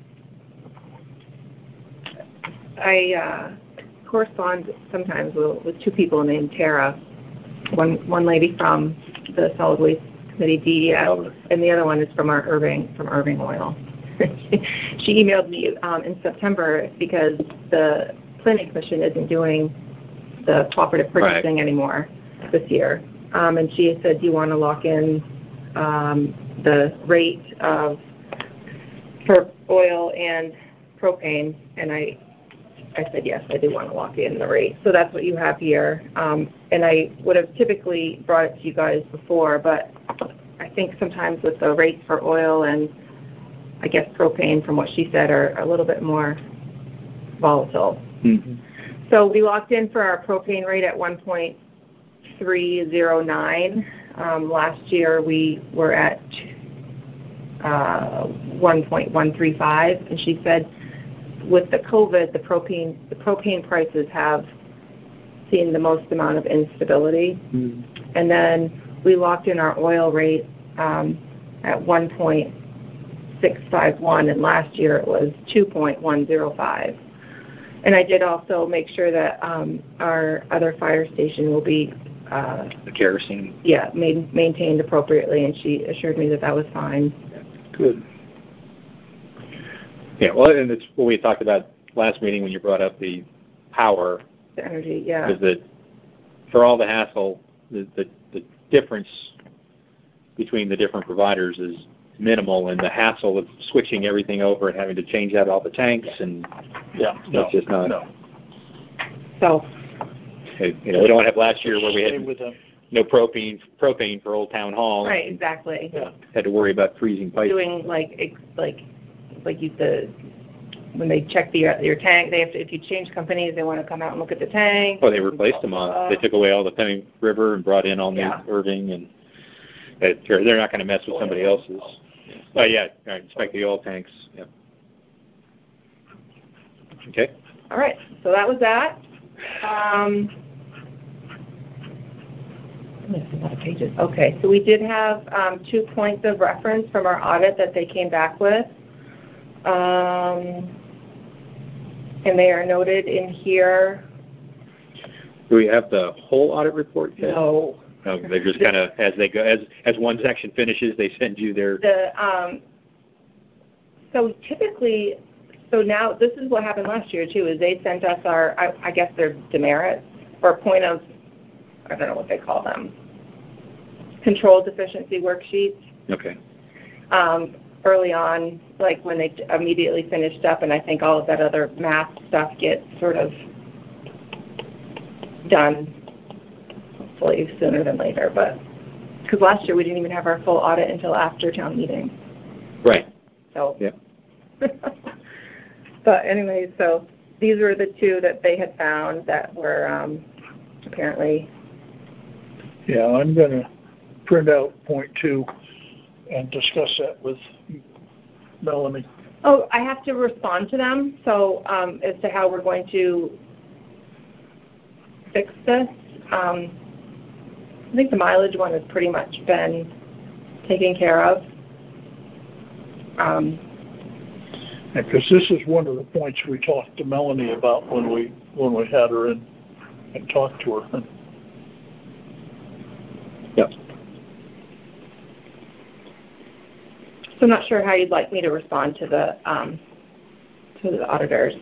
I correspond sometimes with 2 people named Tara. One lady from the Solid Waste Committee, DES, and the other one is from Irving Oil. She emailed me in September because the Planning Commission isn't doing the cooperative purchasing anymore this year. And she had said, do you want to lock in the rate for oil and propane? And I said, yes, I do want to lock in the rate. So that's what you have here. And I would have typically brought it to you guys before, but I think sometimes with the rates for oil and I guess propane, from what she said, are a little bit more volatile. Mm-hmm. So we locked in for our propane rate at 1.309. Last year we were at 1.135, and she said with the COVID, the propane prices have seen the most amount of instability. Mm-hmm. And then we locked in our oil rate at 1.651, and last year it was 2.105. And I did also make sure that our other fire station will be the kerosene. Yeah, maintained appropriately, and she assured me that that was fine. Good. Yeah, well, and it's what we talked about last meeting when you brought up the power. The energy, yeah. Is that for all the hassle, the difference between the different providers is minimal, and the hassle of switching everything over and having to change out all the tanks and that's just not. No. So. We don't have last year where we had no propane for Old Town Hall. Right, exactly. Yeah. Had to worry about freezing pipes. Doing when they check your tank, they have to, if you change companies, they want to come out and look at the tank. Oh, they replaced them all. They took away all the Penny River and brought in all new Irving, and they're not going to mess with somebody else's. Oh yeah, all right, inspect the oil tanks. Yeah. Okay. All right, so that was that. A lot of pages. Okay, so we did have 2 points of reference from our audit that they came back with. And they are noted in here. Do we have the whole audit report yet? No. No, they're just kind of, as they go, as one section finishes, they send you their... So typically, now this is what happened last year too, is they sent us our, I guess their demerits, or point of, I don't know what they call them, control deficiency worksheets. Okay. Early on, like when they immediately finished up, and I think all of that other math stuff gets sort of done, hopefully sooner than later. But because last year we didn't even have our full audit until after town meeting. Right. So. Yeah. But anyway, so these were the two that they had found that were apparently. Yeah, I'm going to print out point 2 and discuss that with Melanie. Oh, I have to respond to them, so as to how we're going to fix this. I think the mileage one has pretty much been taken care of. Because this is one of the points we talked to Melanie about when we had her in and talked to her. Yep. So I'm not sure how you'd like me to respond to the auditors.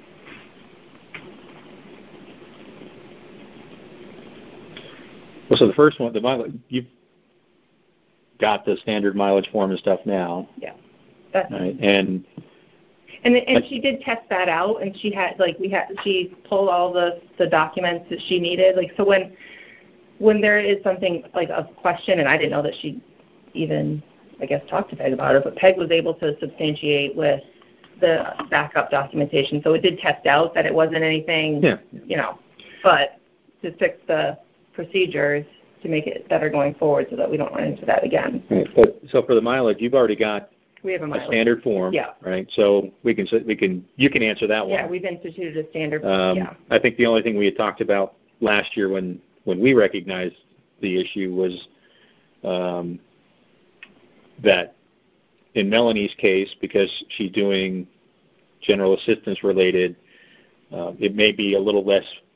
Well, so the first one, the mileage, you've got the standard mileage form and stuff now. Yeah. That's right. And she did test that out, and she pulled all the documents that she needed. Like, so when there is something like a question, and I didn't know that she even, I guess, talked to Peg about it, but Peg was able to substantiate with the backup documentation. So it did test out that it wasn't anything, but to fix the procedures to make it better going forward so that we don't run into that again. Right. But so for the mileage, you've already got we have a standard form, right? So you can answer that one. Yeah, we've instituted a standard. I think the only thing we had talked about last year when we recognized the issue was that in Melanie's case, because she's doing general assistance related, it may be a little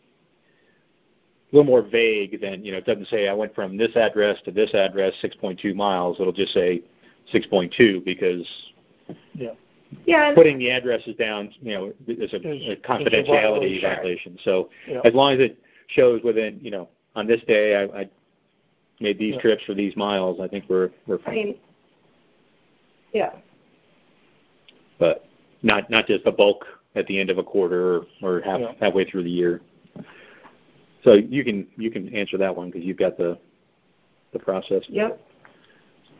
more vague than, it doesn't say I went from this address to this address, 6.2 miles. It'll just say 6.2 because putting the addresses down, is a confidentiality violation. So as long as it shows within, on this day I made these trips for these miles, I think we're fine. But not just a bulk at the end of a quarter or halfway through the year. So you can answer that one because you've got the process. Yep.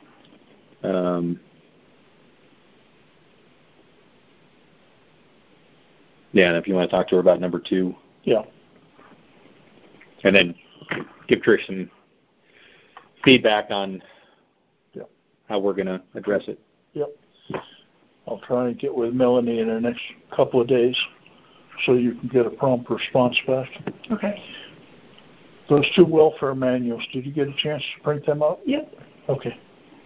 Yeah, and if you want to talk to her about number 2. Yeah. And then give Trish some feedback on how we're going to address it. Yep. I'll try and get with Melanie in the next couple of days so you can get a prompt response back. Okay. Those 2 welfare manuals, did you get a chance to print them out? Yep. Okay.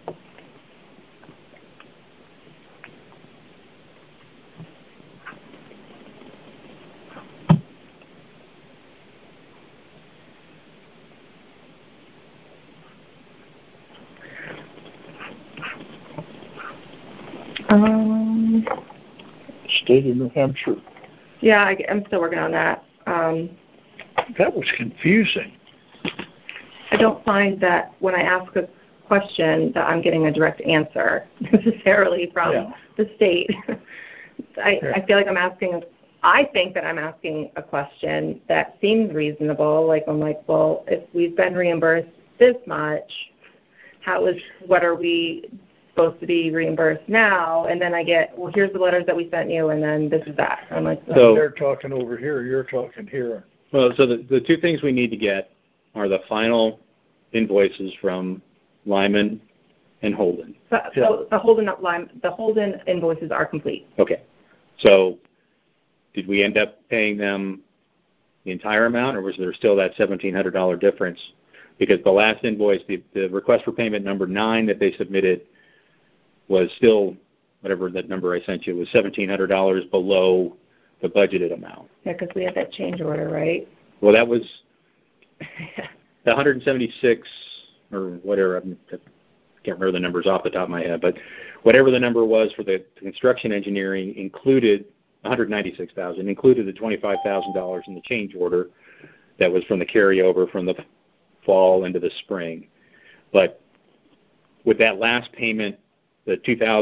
State of New Hampshire. Yeah, I'm still working on that. That was confusing. I don't find that when I ask a question that I'm getting a direct answer necessarily from the state. I feel like I think that I'm asking a question that seems reasonable. Like I'm like, well, if we've been reimbursed this much, what are we supposed to be reimbursed now? And then I get, well, here's the letters that we sent you, and then this is that. I'm like, so they're talking over here, you're talking here. Well, so the 2 things we need to get are the final invoices from Lyman and Holden. So the Holden invoices are complete. Okay. So did we end up paying them the entire amount, or was there still that $1,700 difference? Because the last invoice, the request for payment number 9 that they submitted was still, whatever that number I sent you, was $1,700 below the budgeted amount. Yeah, because we had that change order, right? Well, that was the 176 or whatever. I can't remember the numbers off the top of my head, but whatever the number was for the construction engineering included $196,000, included the $25,000 in the change order that was from the carryover from the fall into the spring. But with that last payment, the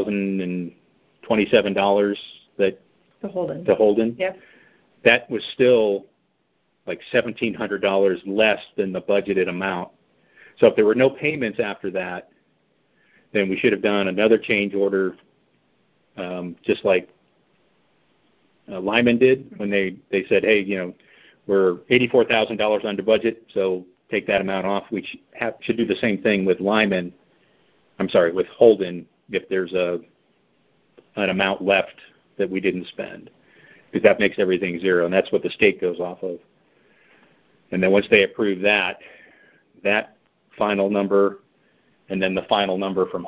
$2,027 that to Holden. Yep. That was still like $1,700 less than the budgeted amount. So if there were no payments after that, then we should have done another change order, just like Lyman did when they said, hey, we're $84,000 under budget, so take that amount off. We should do the same thing with with Holden, if there's an amount left that we didn't spend, because that makes everything zero, and that's what the state goes off of. And then once they approve that final number, and then the final number from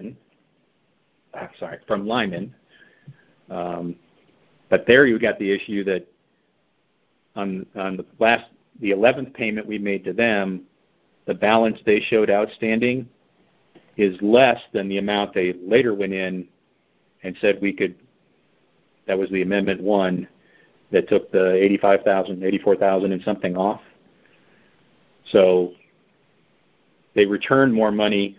from Lyman. But there you got the issue that on the 11th payment we made to them, the balance they showed outstanding is less than the amount they later went in and said we could. That was the Amendment 1 that took the $84,000 and something off. So they returned more money.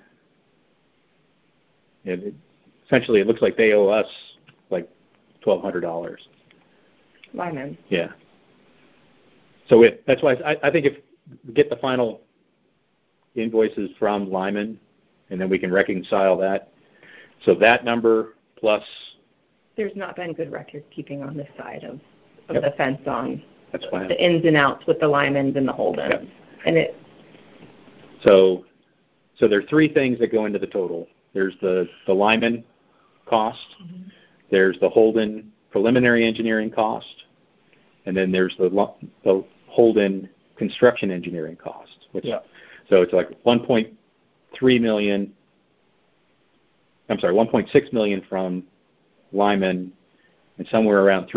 And essentially, it looks like they owe us like $1,200. Lyman. Yeah. So that's why I think if we get the final invoices from Lyman, and then we can reconcile that. So that number plus. There's not been good record keeping on this side of the fence on the ins and outs with the Lymans and the Holdens. Yep. And So there are 3 things that go into the total. There's the Lyman cost, there's the Holden preliminary engineering cost, and then there's the Holden construction engineering cost. So it's like $1.6 million from Lyman, and somewhere around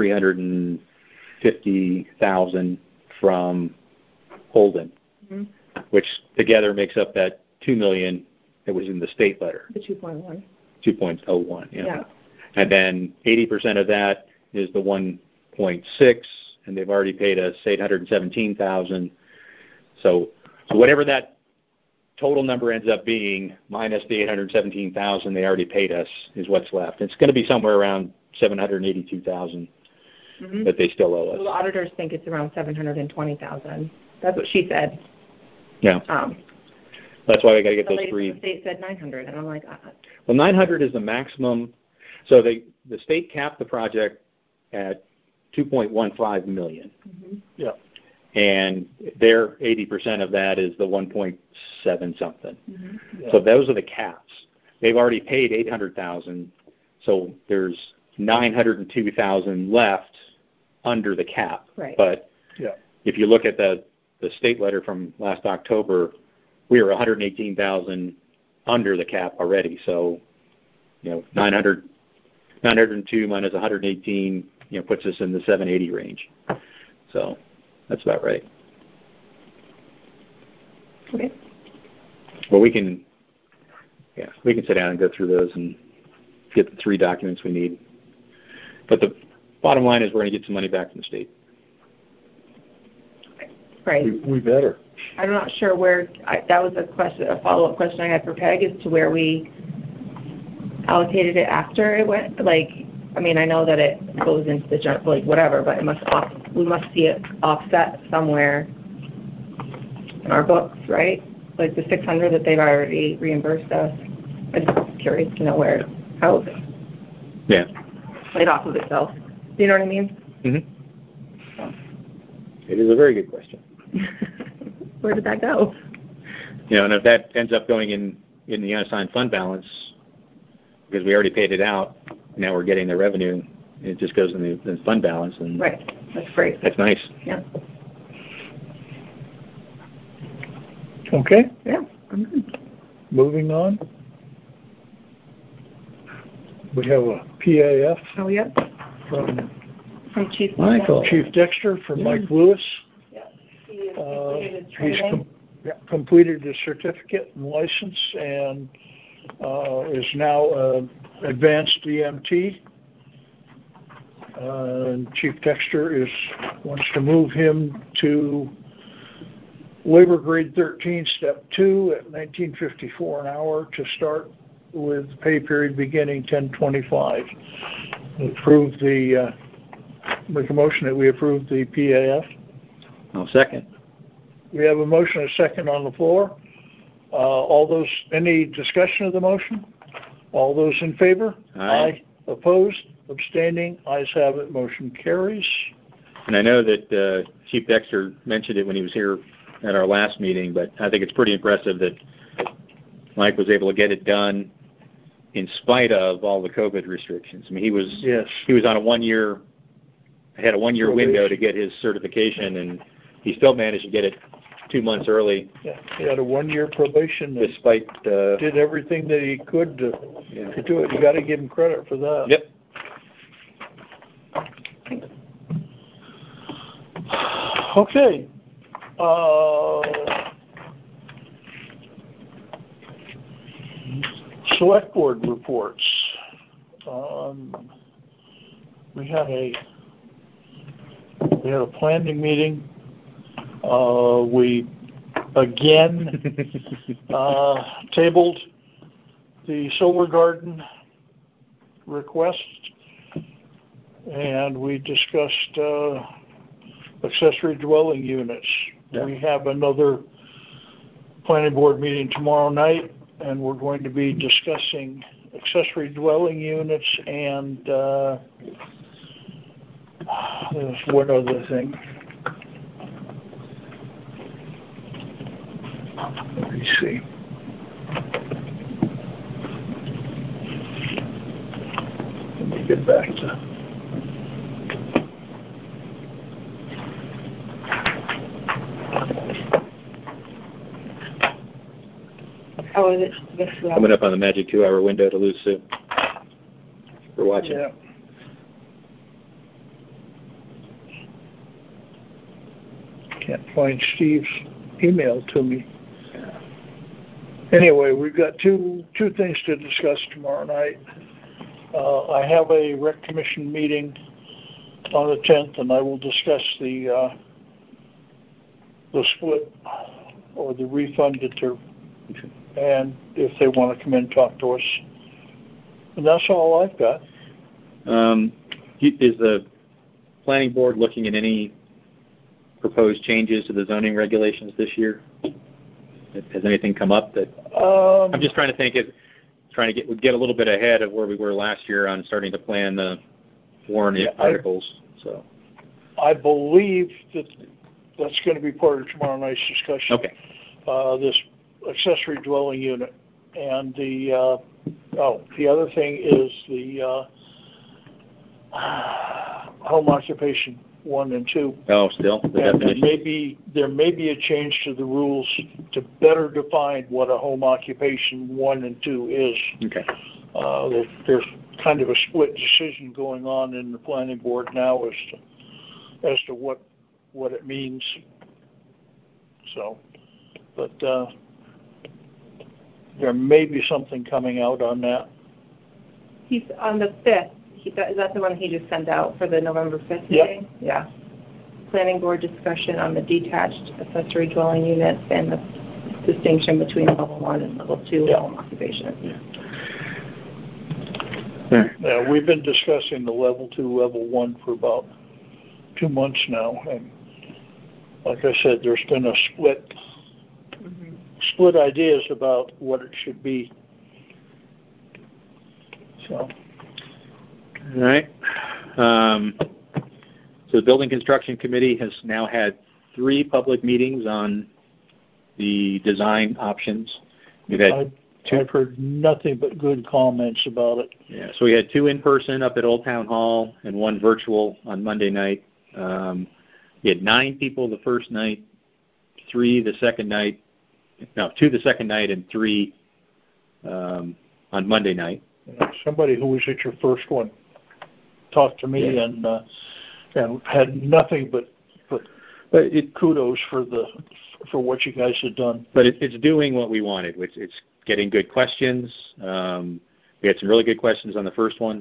$350,000 from Holden, which together makes up that $2 million that was in the state letter. The 2.1. 2.01. Yeah. And then 80% of that is the 1.6, and they've already paid us $817,000. So whatever that total number ends up being, minus the $817,000 they already paid us, is what's left. It's going to be somewhere around $782,000 that they still owe us. Well, the auditors think it's around $720,000. That's what she said. Yeah. That's why we got to get The those lady three. from the state said 900, and I'm like, Well, 900 is the maximum. So the state capped the project at 2.15 million. mm-hmm. Yeah. And their 80% of that is the 1.7 something. Mm-hmm. Yeah. So those are the caps. They've already paid 800,000, so there's 902,000 left under the cap. Right. But Yeah. if you look at the state letter from last October, we were 118,000 under the cap already. So, 902 minus 118, puts us in the 780 range. So that's about right. Okay. Well, we can sit down and go through those and get the three documents we need. But the bottom line is we're going to get some money back from the state. Right. We better. I'm not sure where, that was a follow-up question I had for Peg as to where we allocated it after it went. I know that it goes into the whatever, but we must see it offset somewhere in our books, right? Like the 600 that they've already reimbursed us. I'm just curious to know how Yeah. played off of itself. Do you know what I mean? Mm-hmm. It is a very good question. Where did that go? And if that ends up going in the unassigned fund balance, because we already paid it out, now we're getting the revenue, it just goes in the fund balance. And right. That's great. That's nice. Yeah. Okay. Yeah. I'm good. Moving on. We have a PAF Oh, yeah. from Chief Michael. Chief Dexter from Mike Lewis. He's completed his certificate and license and is now advanced EMT. And Chief Dexter wants to move him to labor grade 13, step 2 at $19.54 an hour to start with pay period beginning 10/25. Make a motion that we approve the PAF. I'll second. We have a motion and a second on the floor. Any discussion of the motion? All those in favor? Aye. Opposed? Abstaining? Ayes have it. Motion carries. And I know that Chief Dexter mentioned it when he was here at our last meeting, but I think it's pretty impressive that Mike was able to get it done in spite of all the COVID restrictions. I mean, he was on a 1-year window to get his certification, and he still managed to get it 2 months early. Yeah, he had a 1-year probation. Despite did everything that he could to do it. You got to give him credit for that. Yep. Okay. Select board reports. We had a planning meeting. We again tabled the solar garden request, and we discussed accessory dwelling units. Yeah. We have another planning board meeting tomorrow night, and we're going to be discussing accessory dwelling units and there's one other thing. Let me see. Let me get back to... Oh, is it? Coming up on the magic 2-hour window to lose Sue. We're watching. Yeah. Can't find Steve's email to me. Anyway, we've got two things to discuss tomorrow night. I have a rec commission meeting on the 10th, and I will discuss the split or the refund and if they want to come in and talk to us. And that's all I've got. Is the planning board looking at any proposed changes to the zoning regulations this year? Has anything come up that? I'm just trying to think. Trying to get a little bit ahead of where we were last year on starting to plan the warrant articles. So. I believe that's going to be part of tomorrow night's discussion. Okay. This accessory dwelling unit, and the other thing is the home occupation 1 and 2. Oh, still the definition. There may be a change to the rules to better define what a home occupation 1 and 2 is. Okay. There's kind of a split decision going on in the planning board now as to what it means. So, but there may be something coming out on that. He's on the 5th. Is that the one he just sent out for the November 5th meeting? Yep. Yeah. Planning board discussion on the detached accessory dwelling units and the distinction between level 1 and level 2 home occupation. Yeah, we've been discussing the level 2, level 1 for about 2 months now, and like I said, there's been a split ideas about what it should be. So. All right. So the Building Construction Committee has now had 3 public meetings on the design options. We've had I've heard nothing but good comments about it. Yeah, so we had 2 in person up at Old Town Hall and 1 virtual on Monday night. We had 9 people the first night, 2 the second night, and 3 on Monday night. Somebody who was at your first one talked to me and had nothing but kudos for what you guys had done. But it's doing what we wanted, which it's getting good questions. We had some really good questions on the first one,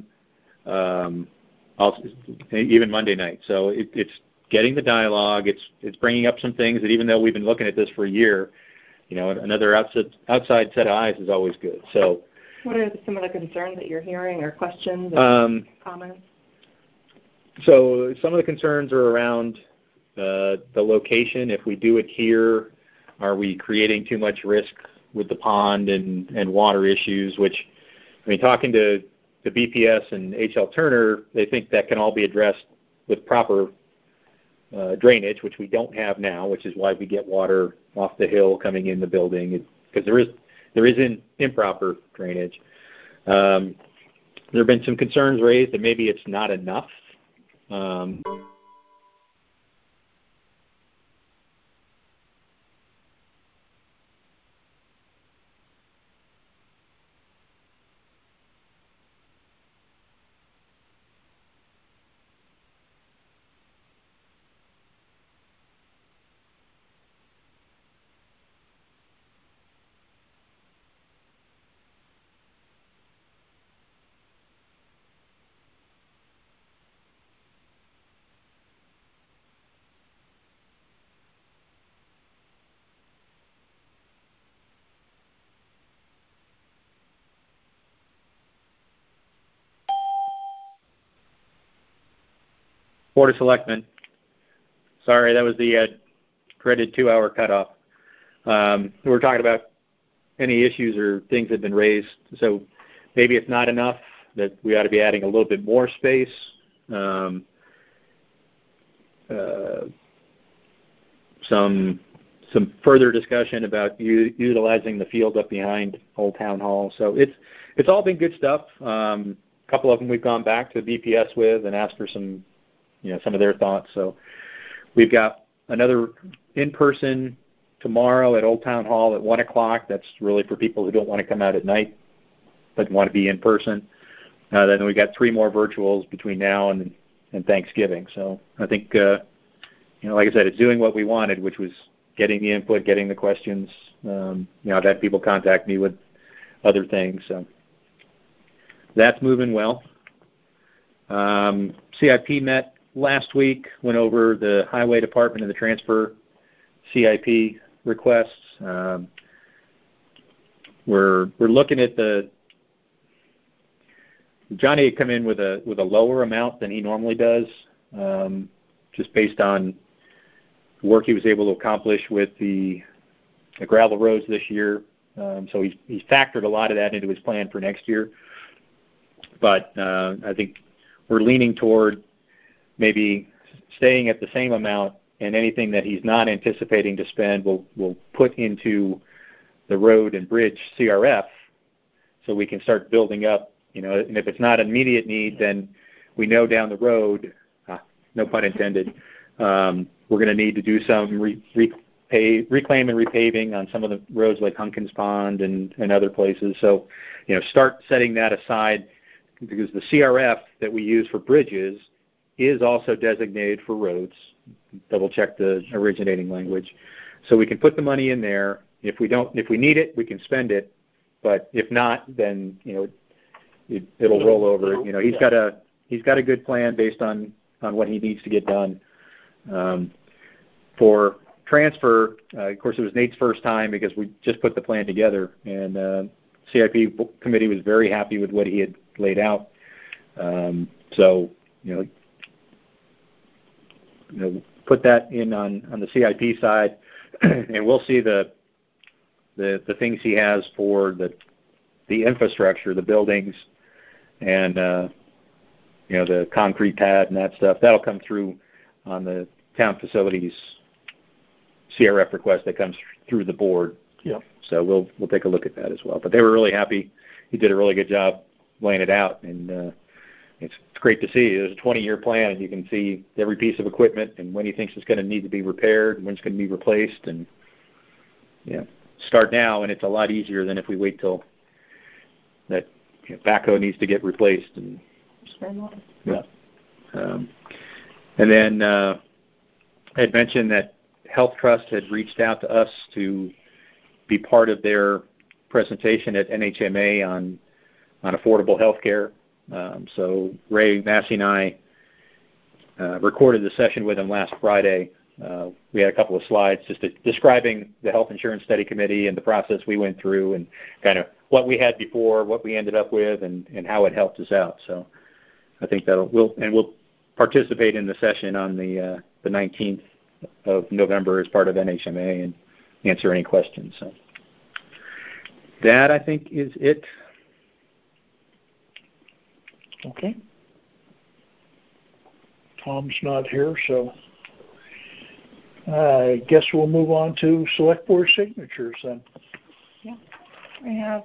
even Monday night. So it's getting the dialogue. It's bringing up some things that even though we've been looking at this for a year, another outside set of eyes is always good. So. What are some of the concerns that you're hearing or questions or comments? So some of the concerns are around the location. If we do it here, are we creating too much risk with the pond and water issues, which, talking to the BPS and H.L. Turner, they think that can all be addressed with proper drainage, which we don't have now, which is why we get water off the hill coming in the building, because there is improper drainage. There have been some concerns raised that maybe it's not enough. Board of Selectmen. Sorry, that was the dreaded 2-hour cutoff. We were talking about any issues or things that have been raised. So maybe it's not enough, that we ought to be adding a little bit more space. Some further discussion about utilizing the field up behind Old Town Hall. So it's all been good stuff. A couple of them we've gone back to the BPS with and asked for some of their thoughts. So we've got another in-person tomorrow at Old Town Hall at 1 o'clock. That's really for people who don't want to come out at night but want to be in person. Then we got 3 more virtuals between now and Thanksgiving. So I think, like I said, it's doing what we wanted, which was getting the input, getting the questions. I've had people contact me with other things. So that's moving well. CIP met last week, went over the Highway Department and the transfer CIP requests. We're looking at Johnny had come in with a lower amount than he normally does, just based on the work he was able to accomplish with the gravel roads this year. So he's factored a lot of that into his plan for next year. But I think we're leaning toward maybe staying at the same amount, and anything that he's not anticipating to spend we'll put into the road and bridge CRF, so we can start building up. And if it's not an immediate need, then we know down the road, no pun intended, we're going to need to do some reclaim and repaving on some of the roads like Hunkins Pond and other places. So, start setting that aside, because the CRF that we use for bridges is also designated for roads. Double check the originating language. So we can put the money in there. If we need it, we can spend it. But if not, then it'll roll over. He's got a good plan based on what he needs to get done. For transfer, of course, it was Nate's first time because we just put the plan together, and CIP committee was very happy with what he had laid out. So put that in on the CIP side, and we'll see the things he has for the infrastructure, the buildings, and the concrete pad and that stuff. That'll come through on the town facilities CRF request that comes through the board. Yeah. So we'll take a look at that as well. But they were really happy. He did a really good job laying it out, and it's great to see. There's a 20-year plan, and you can see every piece of equipment and when he thinks it's going to need to be repaired and when it's going to be replaced. And start now, and it's a lot easier than if we wait till that backhoe needs to get replaced. And yeah. And then I had mentioned that Health Trust had reached out to us to be part of their presentation at NHMA on affordable health care. So Ray Massey and I recorded the session with him last Friday. We had a couple of slides just describing the Health Insurance Study Committee and the process we went through, and kind of what we had before, what we ended up with, and how it helped us out. So I think we'll participate in the session on the 19th of November as part of NHMA and answer any questions. So that, I think, is it. Okay. Tom's not here, so I guess we'll move on to select board signatures then. Yeah. I have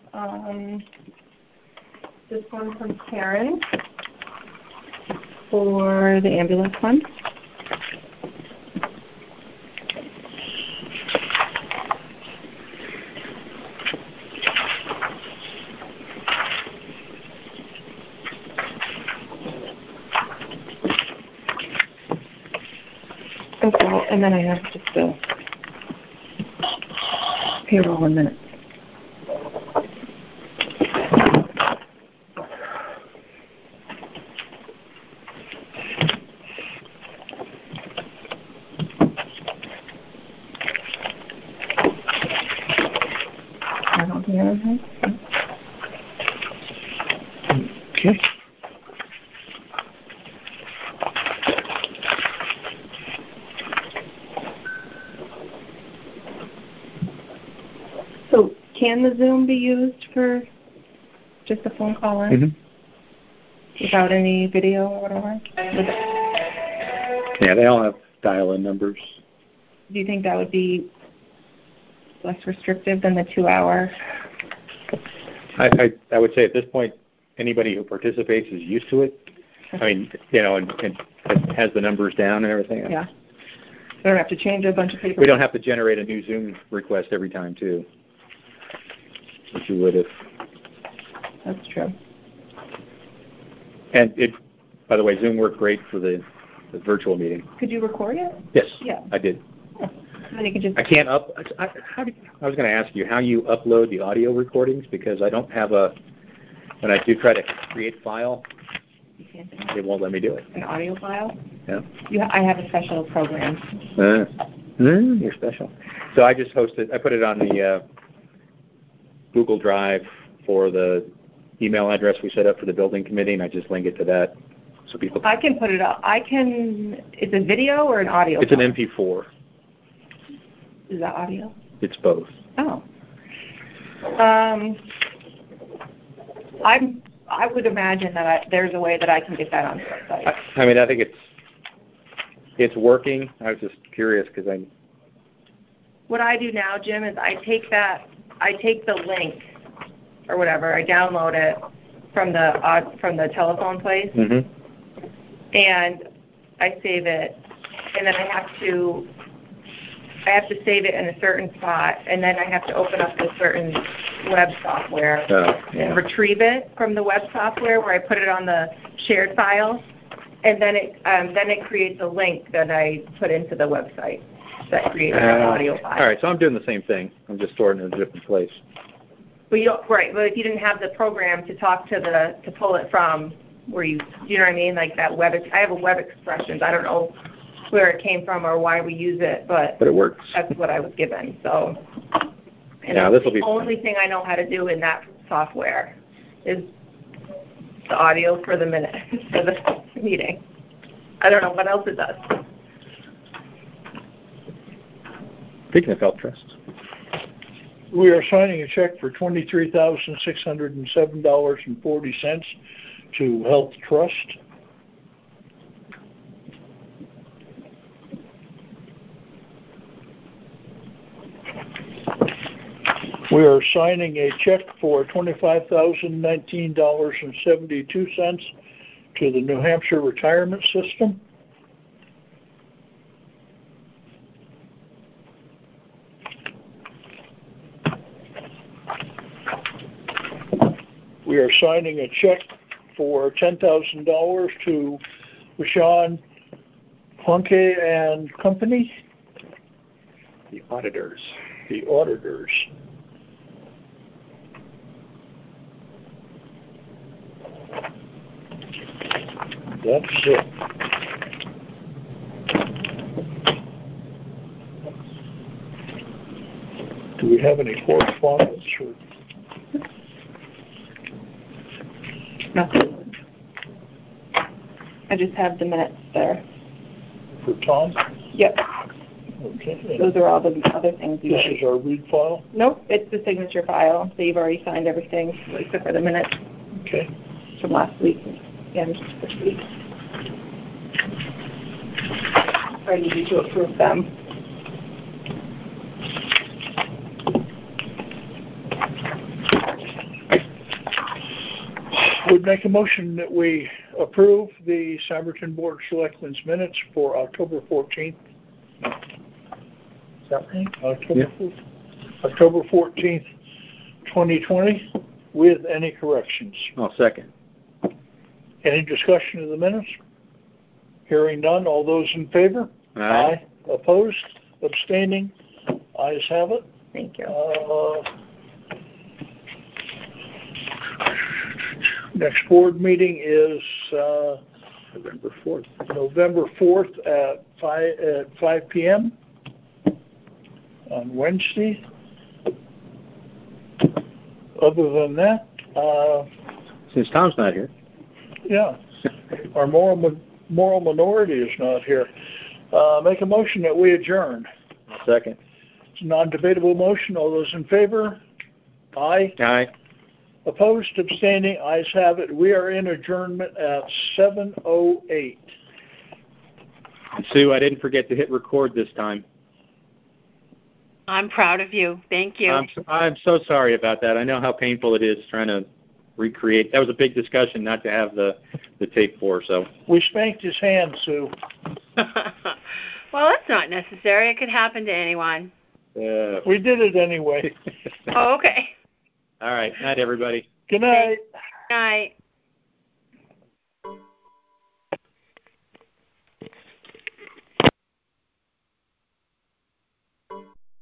this one from Karen for the ambulance fund. Okay, and then I have just the payroll in minutes. I don't think anything. Okay. So can the Zoom be used for just a phone call in? Mm-hmm. Without any video or whatever? Yeah, they all have dial-in numbers. Do you think that would be less restrictive than the 2-hour? I would say at this point, anybody who participates is used to it. I mean, and has the numbers down and everything. Yeah. We don't have to change a bunch of paper. We don't have to generate a new Zoom request every time, too, which you would if. That's true. And by the way, Zoom worked great for the virtual meeting. Could you record it? Yes. Yeah. I did. Then you could just. I can't I was going to ask you how you upload the audio recordings, because I don't have when I do try to create file, You can't do it. it won't let me do it. An audio file? Yeah. I have a special program. You're special. So I just I put it on the Google Drive for the email address we set up for the building committee, and I just link it to that so people. I can put it up. It's a video or an audio? It's an MP4. Is that audio? It's both. Oh. I would imagine that there's a way that I can get that on the website. I mean, I think it's working. I was just curious because What I do now, Jim, is I take the link or whatever, I download it from the telephone place, and I save it, and then I have to save it in a certain spot, and then I have to open up this certain web software and retrieve it from the web software where I put it on the shared file, and then it creates a link that I put into the website that creates an audio file. All right, so I'm doing the same thing. I'm just storing it in a different place. But but if you didn't have the program to talk to pull it from where you know what I mean, like that I have a web expressions. I don't know where it came from or why we use it, but it works. That's what I was given. So, and this will be the only thing I know how to do in that software is the audio for the minute for the meeting. I don't know what else it does. Speaking of Health Trust, we are signing a check for $23,607.40 to Health Trust. We are signing a check for $25,019.72 to the New Hampshire Retirement System. We are signing a check for $10,000 to Rashawn Plunke and Company. the auditors. The auditors. That's it. Do we have any correspondence or? Nothing. I just have the minutes there. For Tom? Yep. Okay. Those are all the other things. This is our read file? Nope, it's the signature file. So you've already signed everything except for the minutes Okay. from last week and this week. I need you to approve them. Would make a motion that we approve the Somerton Board of Selectmen's minutes for October 14th. Is that right? October 14th, 2020, with any corrections. I'll second. Any discussion of the minutes? Hearing none, all those in favor? Aye. Opposed? Abstaining? Ayes have it. Thank you. Next board meeting is November 4th. November 4th at 5 p.m. on Wednesday. Other than that, Since Tom's not here. yeah, our moral minority is not here. Make a motion that we adjourn. Second. It's a non-debatable motion. All those in favor? Aye. Aye. Opposed, abstaining, ayes have it. We are in adjournment at 7:08. Sue, I didn't forget to hit record this time. I'm proud of you. Thank you. I'm so sorry about that. I know how painful it is trying to recreate. That was a big discussion not to have the tape for, so. We spanked his hand, Sue. Well, that's not necessary. It could happen to anyone. We did it anyway. Oh, okay. All right. Night, everybody. Good night. Good night.